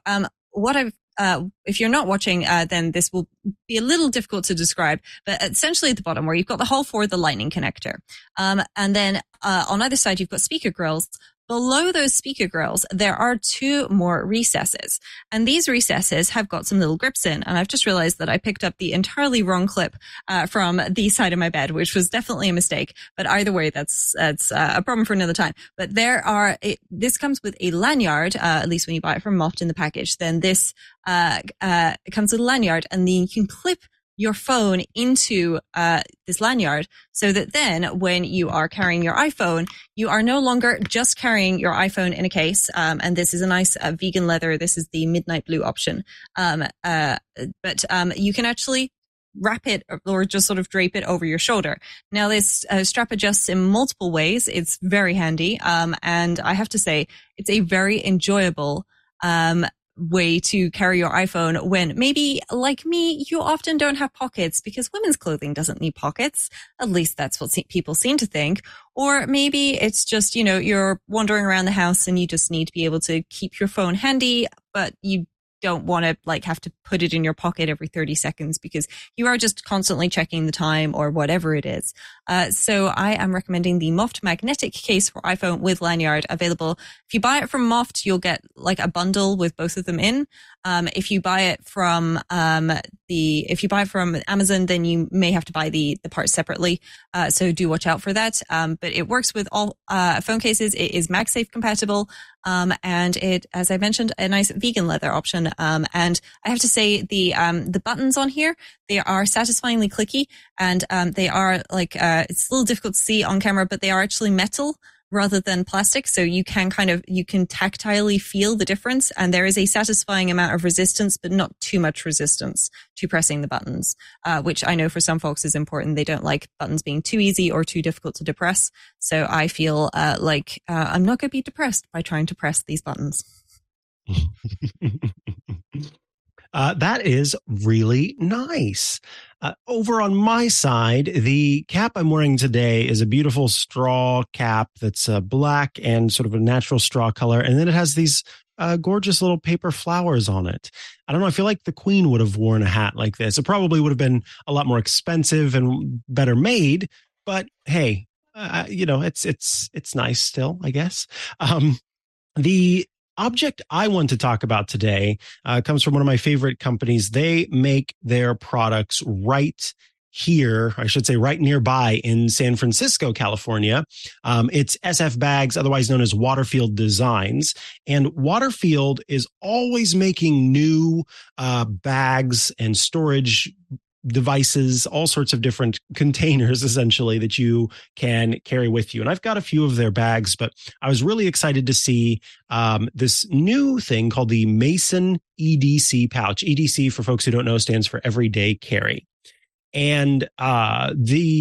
if you're not watching, then this will be a little difficult to describe, but essentially at the bottom where you've got the hole for the lightning connector, and then on either side you've got speaker grills. Below those speaker grills, there are two more recesses. And these recesses have got some little grips in. And I've just realized that I picked up the entirely wrong clip from the side of my bed, which was definitely a mistake. But either way, that's a problem for another time. But this comes with a lanyard, at least when you buy it from Moft in the package. Then this comes with a lanyard, and then you can clip your phone into this lanyard so that then when you are carrying your iPhone, you are no longer just carrying your iPhone in a case. And this is a nice vegan leather. This is the midnight blue option. But you can actually wrap it or just sort of drape it over your shoulder. Now this strap adjusts in multiple ways. It's very handy. And I have to say it's a very enjoyable way to carry your iPhone when maybe, like me, you often don't have pockets because women's clothing doesn't need pockets. At least that's what people seem to think. Or maybe it's just, you're wandering around the house and you just need to be able to keep your phone handy, but you don't want to have to put it in your pocket every 30 seconds because you are just constantly checking the time or whatever it is. So I am recommending the Moft magnetic case for iPhone with lanyard, available. If you buy it from Moft, you'll get a bundle with both of them in. If you buy it from Amazon, then you may have to buy the parts separately. So do watch out for that. But it works with all phone cases. It is MagSafe compatible. And it, as I mentioned, a nice vegan leather option. And I have to say the buttons on here, they are satisfyingly clicky, and they are it's a little difficult to see on camera, but they are actually metal rather than plastic. So you can tactilely feel the difference, and there is a satisfying amount of resistance, but not too much resistance to pressing the buttons, which I know for some folks is important. They don't like buttons being too easy or too difficult to depress. So I feel I'm not going to be depressed by trying to press these buttons. That is really nice. Over on my side, the cap I'm wearing today is a beautiful straw cap that's black and sort of a natural straw color. And then it has these gorgeous little paper flowers on it. I don't know. I feel like the Queen would have worn a hat like this. It probably would have been a lot more expensive and better made. But hey, it's nice still, I guess. The object I want to talk about today comes from one of my favorite companies. They make their products right here, I should say right nearby in San Francisco, California. It's SF Bags, otherwise known as Waterfield Designs. And Waterfield is always making new bags and storage devices, all sorts of different containers, essentially, that you can carry with you. And I've got a few of their bags, but I was really excited to see this new thing called the Mason EDC pouch. EDC, for folks who don't know, stands for Everyday Carry. And the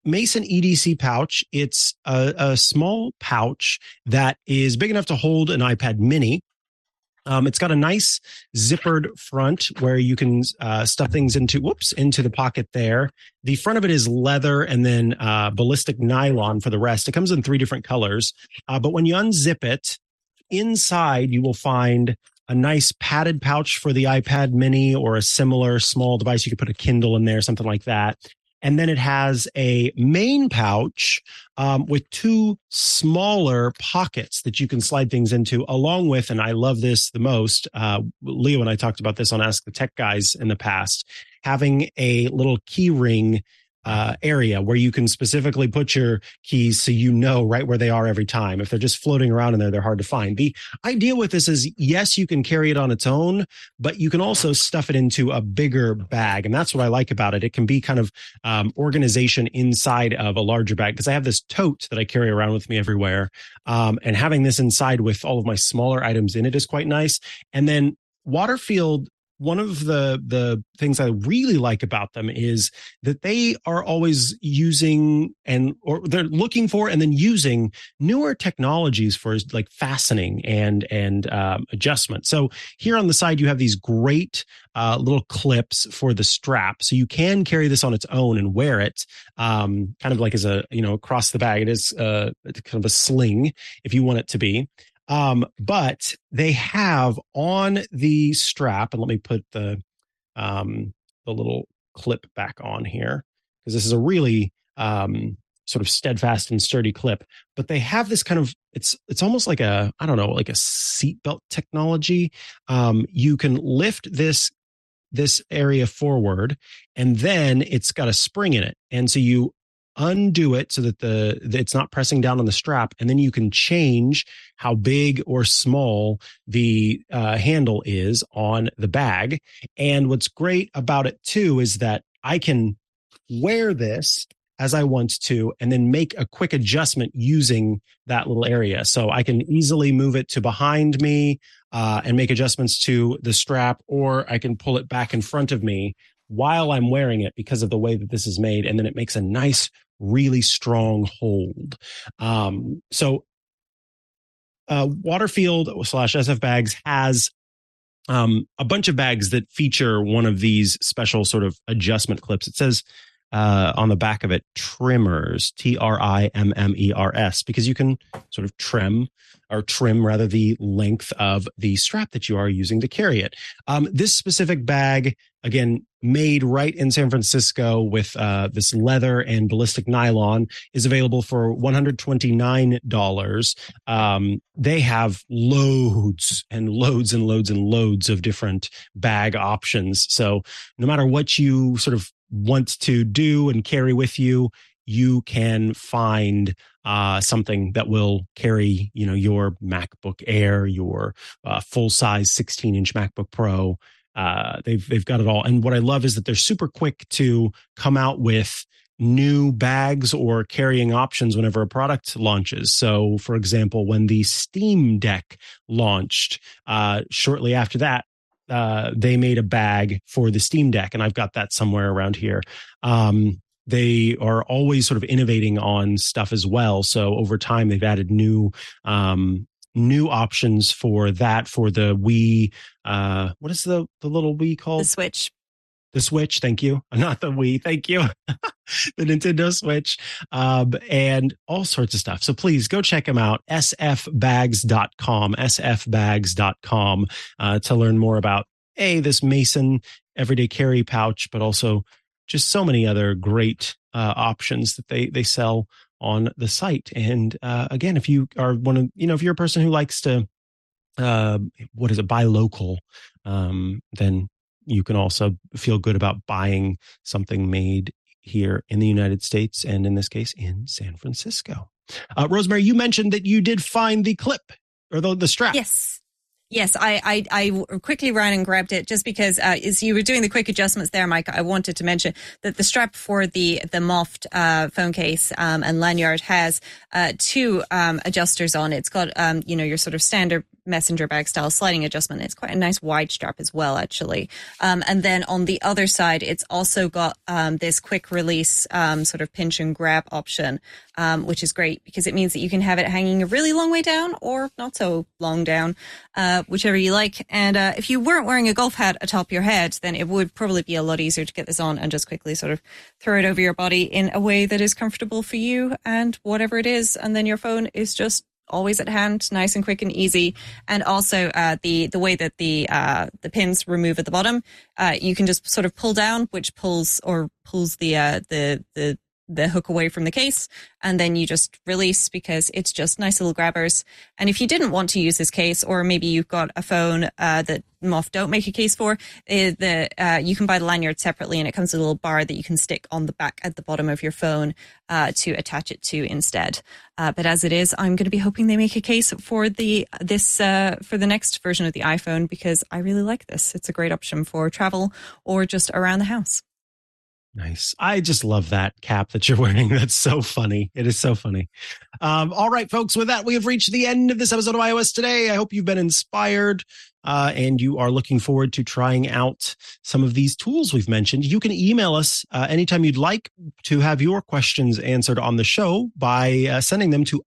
Mason EDC pouch. It's a small pouch that is big enough to hold an iPad mini. It's got a nice zippered front where you can stuff things into the pocket there. The front of it is leather and then ballistic nylon for the rest. It comes in 3 different colors. But when you unzip it, inside you will find a nice padded pouch for the iPad mini or a similar small device. You could put a Kindle in there, something like that. And then it has a main pouch with 2 smaller pockets that you can slide things into, along with, and I love this the most, Leo and I talked about this on Ask the Tech Guys in the past, having a little key ring area where you can specifically put your keys so you know right where they are every time. If they're just floating around in there, they're hard to find. The idea with this is, yes, you can carry it on its own, but you can also stuff it into a bigger bag. And that's what I like about it. It can be kind of organization inside of a larger bag, because I have this tote that I carry around with me everywhere. And having this inside with all of my smaller items in it is quite nice. And then Waterfield, one of the things I really like about them is that they are always using or they're looking for and then using newer technologies for like fastening and adjustment. So here on the side, you have these great little clips for the strap. So you can carry this on its own and wear it kind of like as across the bag. It is kind of a sling if you want it to be. But they have on the strap, and let me put the little clip back on here, because this is a really sort of steadfast and sturdy clip. But they have this kind of, it's almost like a seatbelt technology. You can lift this area forward, and then it's got a spring in it, and so you undo it so that it's not pressing down on the strap, and then you can change how big or small the handle is on the bag. And what's great about it too is that I can wear this as I want to and then make a quick adjustment using that little area. So I can easily move it to behind me and make adjustments to the strap, or I can pull it back in front of me while I'm wearing it because of the way that this is made. And then it makes a nice, really strong hold. So Waterfield / SF Bags has a bunch of bags that feature one of these special sort of adjustment clips. It says on the back of it, trimmers, TRIMMERS, because you can sort of trim rather the length of the strap that you are using to carry it. This specific bag, again, made right in San Francisco with this leather and ballistic nylon, is available for $129. They have loads and loads and loads and loads of different bag options. So no matter what you sort of want to do and carry with you, you can find something that will carry, your MacBook Air, your full-size 16-inch MacBook Pro. They've got it all. And what I love is that they're super quick to come out with new bags or carrying options whenever a product launches. So, for example, when the Steam Deck launched, shortly after that, they made a bag for the Steam Deck, and I've got that somewhere around here. They are always sort of innovating on stuff as well. So over time, they've added new options for that, for the Wii. What is the little Wii called? The Switch. The Switch, thank you. Not the Wii, thank you. The Nintendo Switch, and all sorts of stuff. So please go check them out, sfbags.com, sfbags.com, to learn more about, this Mason everyday carry pouch, but also just so many other great options that they sell on the site. And again, if you are if you're a person who likes to, buy local, then you can also feel good about buying something made here in the United States, and in this case, in San Francisco. Rosemary, you mentioned that you did find the clip or the strap. Yes, I quickly ran and grabbed it just because as you were doing the quick adjustments there, Mike, I wanted to mention that the strap for the Moft phone case and lanyard has 2 adjusters on it. It's got, your sort of standard messenger bag style sliding adjustment. It's quite a nice wide strap as well, actually. And then on the other side, it's also got this quick release sort of pinch and grab option, which is great because it means that you can have it hanging a really long way down or not so long down, whichever you like. And if you weren't wearing a golf hat atop your head, then it would probably be a lot easier to get this on and just quickly sort of throw it over your body in a way that is comfortable for you and whatever it is. And then your phone is just always at hand, nice and quick and easy. And also the way that the pins remove at the bottom, you can just sort of pull down, which pulls the hook away from the case, and then you just release because it's just nice little grabbers. And if you didn't want to use this case, or maybe you've got a phone that Moth don't make a case for, you can buy the lanyard separately, and it comes with a little bar that you can stick on the back at the bottom of your phone to attach it to instead. But as it is, I'm going to be hoping they make a case for the next version of the iPhone because I really like this. It's a great option for travel or just around the house. Nice. I just love that cap that you're wearing. That's so funny. It is so funny. All right, folks, with that, we have reached the end of this episode of iOS Today. I hope you've been inspired and you are looking forward to trying out some of these tools we've mentioned. You can email us anytime you'd like to have your questions answered on the show by sending them to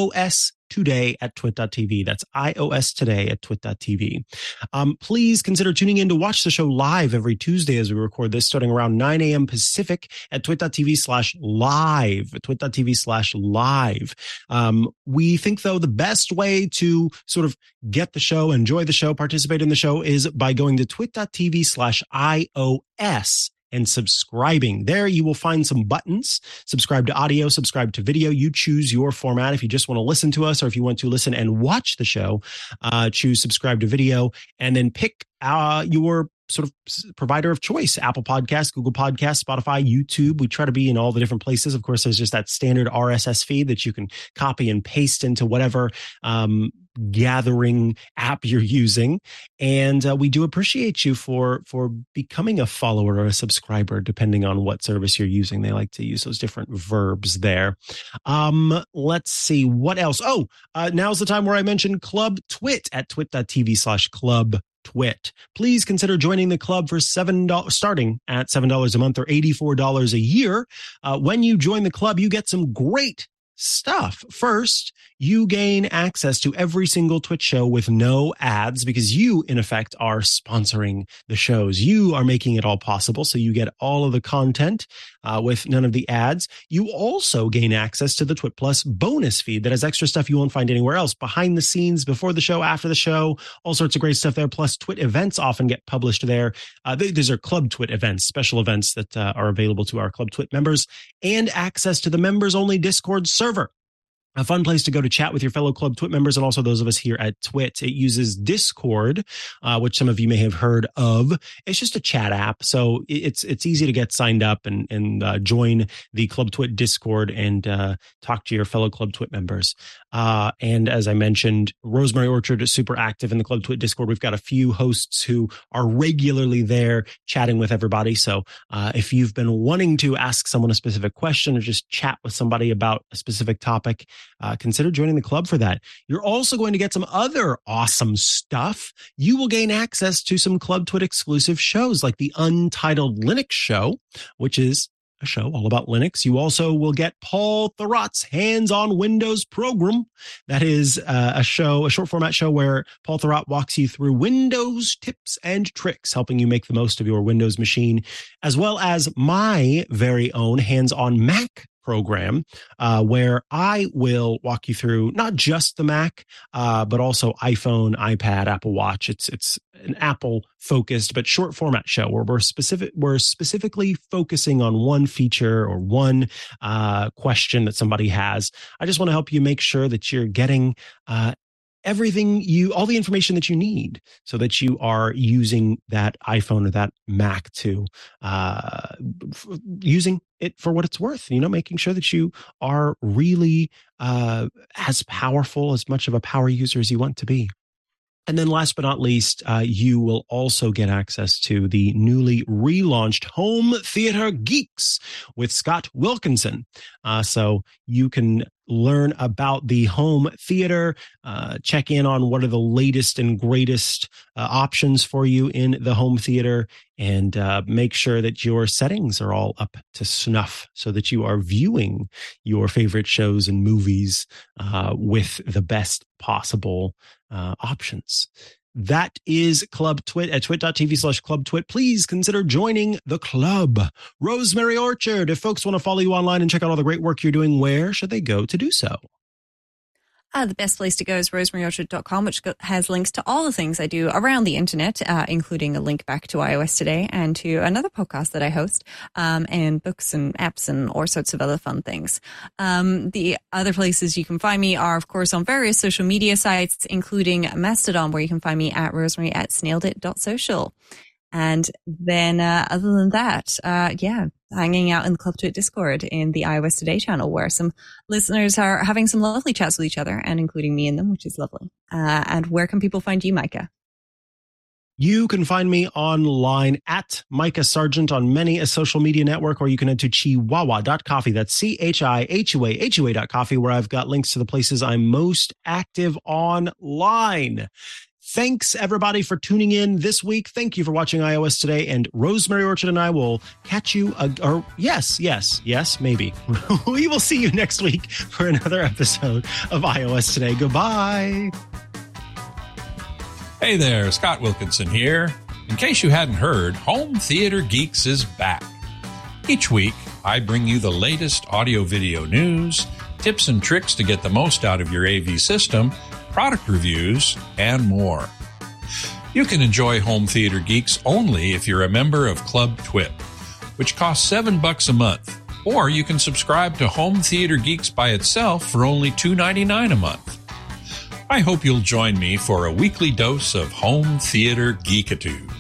iOStoday@twit.tv. That's iOStoday@twit.tv. Please consider tuning in to watch the show live every Tuesday as we record this, starting around 9 a.m. Pacific at twit.tv/live, twit.tv/live. We think, though, the best way to sort of get the show, enjoy the show, participate in the show is by going to twit.tv/iOS and subscribing. There you will find some buttons. Subscribe to audio, subscribe to video. You choose your format. If you just want to listen to us or if you want to listen and watch the show, choose subscribe to video and then pick your sort of provider of choice. Apple Podcasts, Google Podcasts, Spotify, YouTube. We try to be in all the different places. Of course, there's just that standard RSS feed that you can copy and paste into whatever gathering app you're using. And we do appreciate you for becoming a follower or a subscriber, depending on what service you're using. They like to use those different verbs there. Let's see what else. Now's the time where I mentioned Club Twit at twit.tv/club. Twit. Please consider joining the club for $7, starting at $7 a month or $84 a year. When you join the club, you get some great stuff. First, you gain access to every single Twitch show with no ads because you, in effect, are sponsoring the shows. You are making it all possible, so you get all of the content with none of the ads. You also gain access to the Twit Plus bonus feed that has extra stuff you won't find anywhere else. Behind the scenes, before the show, after the show, all sorts of great stuff there. Plus, Twit events often get published there. These are Club Twit events, special events that are available to our Club Twit members, and access to the members-only Discord server. A fun place to go to chat with your fellow Club Twit members and also those of us here at Twit. It uses Discord, which some of you may have heard of. It's just a chat app, so it's easy to get signed up and join the Club Twit Discord and talk to your fellow Club Twit members. And as I mentioned, Rosemary Orchard is super active in the Club Twit Discord. We've got a few hosts who are regularly there chatting with everybody. So if you've been wanting to ask someone a specific question or just chat with somebody about a specific topic, consider joining the club for that. You're also going to get some other awesome stuff. You will gain access to some Club Twit exclusive shows like the Untitled Linux Show, which is a show all about Linux. You also will get Paul Thurrott's Hands on Windows program. That is a short format show where Paul Thurrott walks you through Windows tips and tricks, helping you make the most of your Windows machine, as well as my very own Hands on Mac program, where I will walk you through not just the Mac, but also iPhone, iPad, Apple Watch. It's an Apple focused but short format show where we're specifically focusing on one feature or one question that somebody has. I just want to help you make sure that you're getting all the information that you need so that you are using that iPhone or that Mac to using it for what it's worth, making sure that you are really as powerful, as much of a power user as you want to be. And then last but not least, you will also get access to the newly relaunched Home Theater Geeks with Scott Wilkinson. So you can learn about the home theater, check in on what are the latest and greatest options for you in the home theater, and make sure that your settings are all up to snuff so that you are viewing your favorite shows and movies with the best possible options. That is Club Twit at twit.tv/clubtwit. Please consider joining the club. Rosemary Orchard, if folks want to follow you online and check out all the great work you're doing, where should they go to do so? The best place to go is rosemaryorchard.com, which has links to all the things I do around the internet, including a link back to iOS Today and to another podcast that I host, and books and apps and all sorts of other fun things. The other places you can find me are, of course, on various social media sites, including Mastodon, where you can find me at rosemary@snailedit.social. And then other than that, hanging out in the Club Twit Discord in the iOS Today channel, where some listeners are having some lovely chats with each other and including me in them, which is lovely. And where can people find you, Micah? You can find me online at Micah Sargent on many a social media network, or you can head to chihuahua.coffee. That's CHIHUA.coffee, where I've got links to the places I'm most active online. Thanks, everybody, for tuning in this week. Thank you for watching iOS Today, and Rosemary Orchard and I will catch you, yes, maybe. We will see you next week for another episode of iOS Today. Goodbye. Hey there, Scott Wilkinson here. In case you hadn't heard, Home Theater Geeks is back. Each week, I bring you the latest audio-video news, tips and tricks to get the most out of your AV system, product reviews, and more. You can enjoy Home Theater Geeks only if you're a member of Club Twit, which costs $7 a month, or you can subscribe to Home Theater Geeks by itself for only $2.99 a month. I hope you'll join me for a weekly dose of home theater geekitude.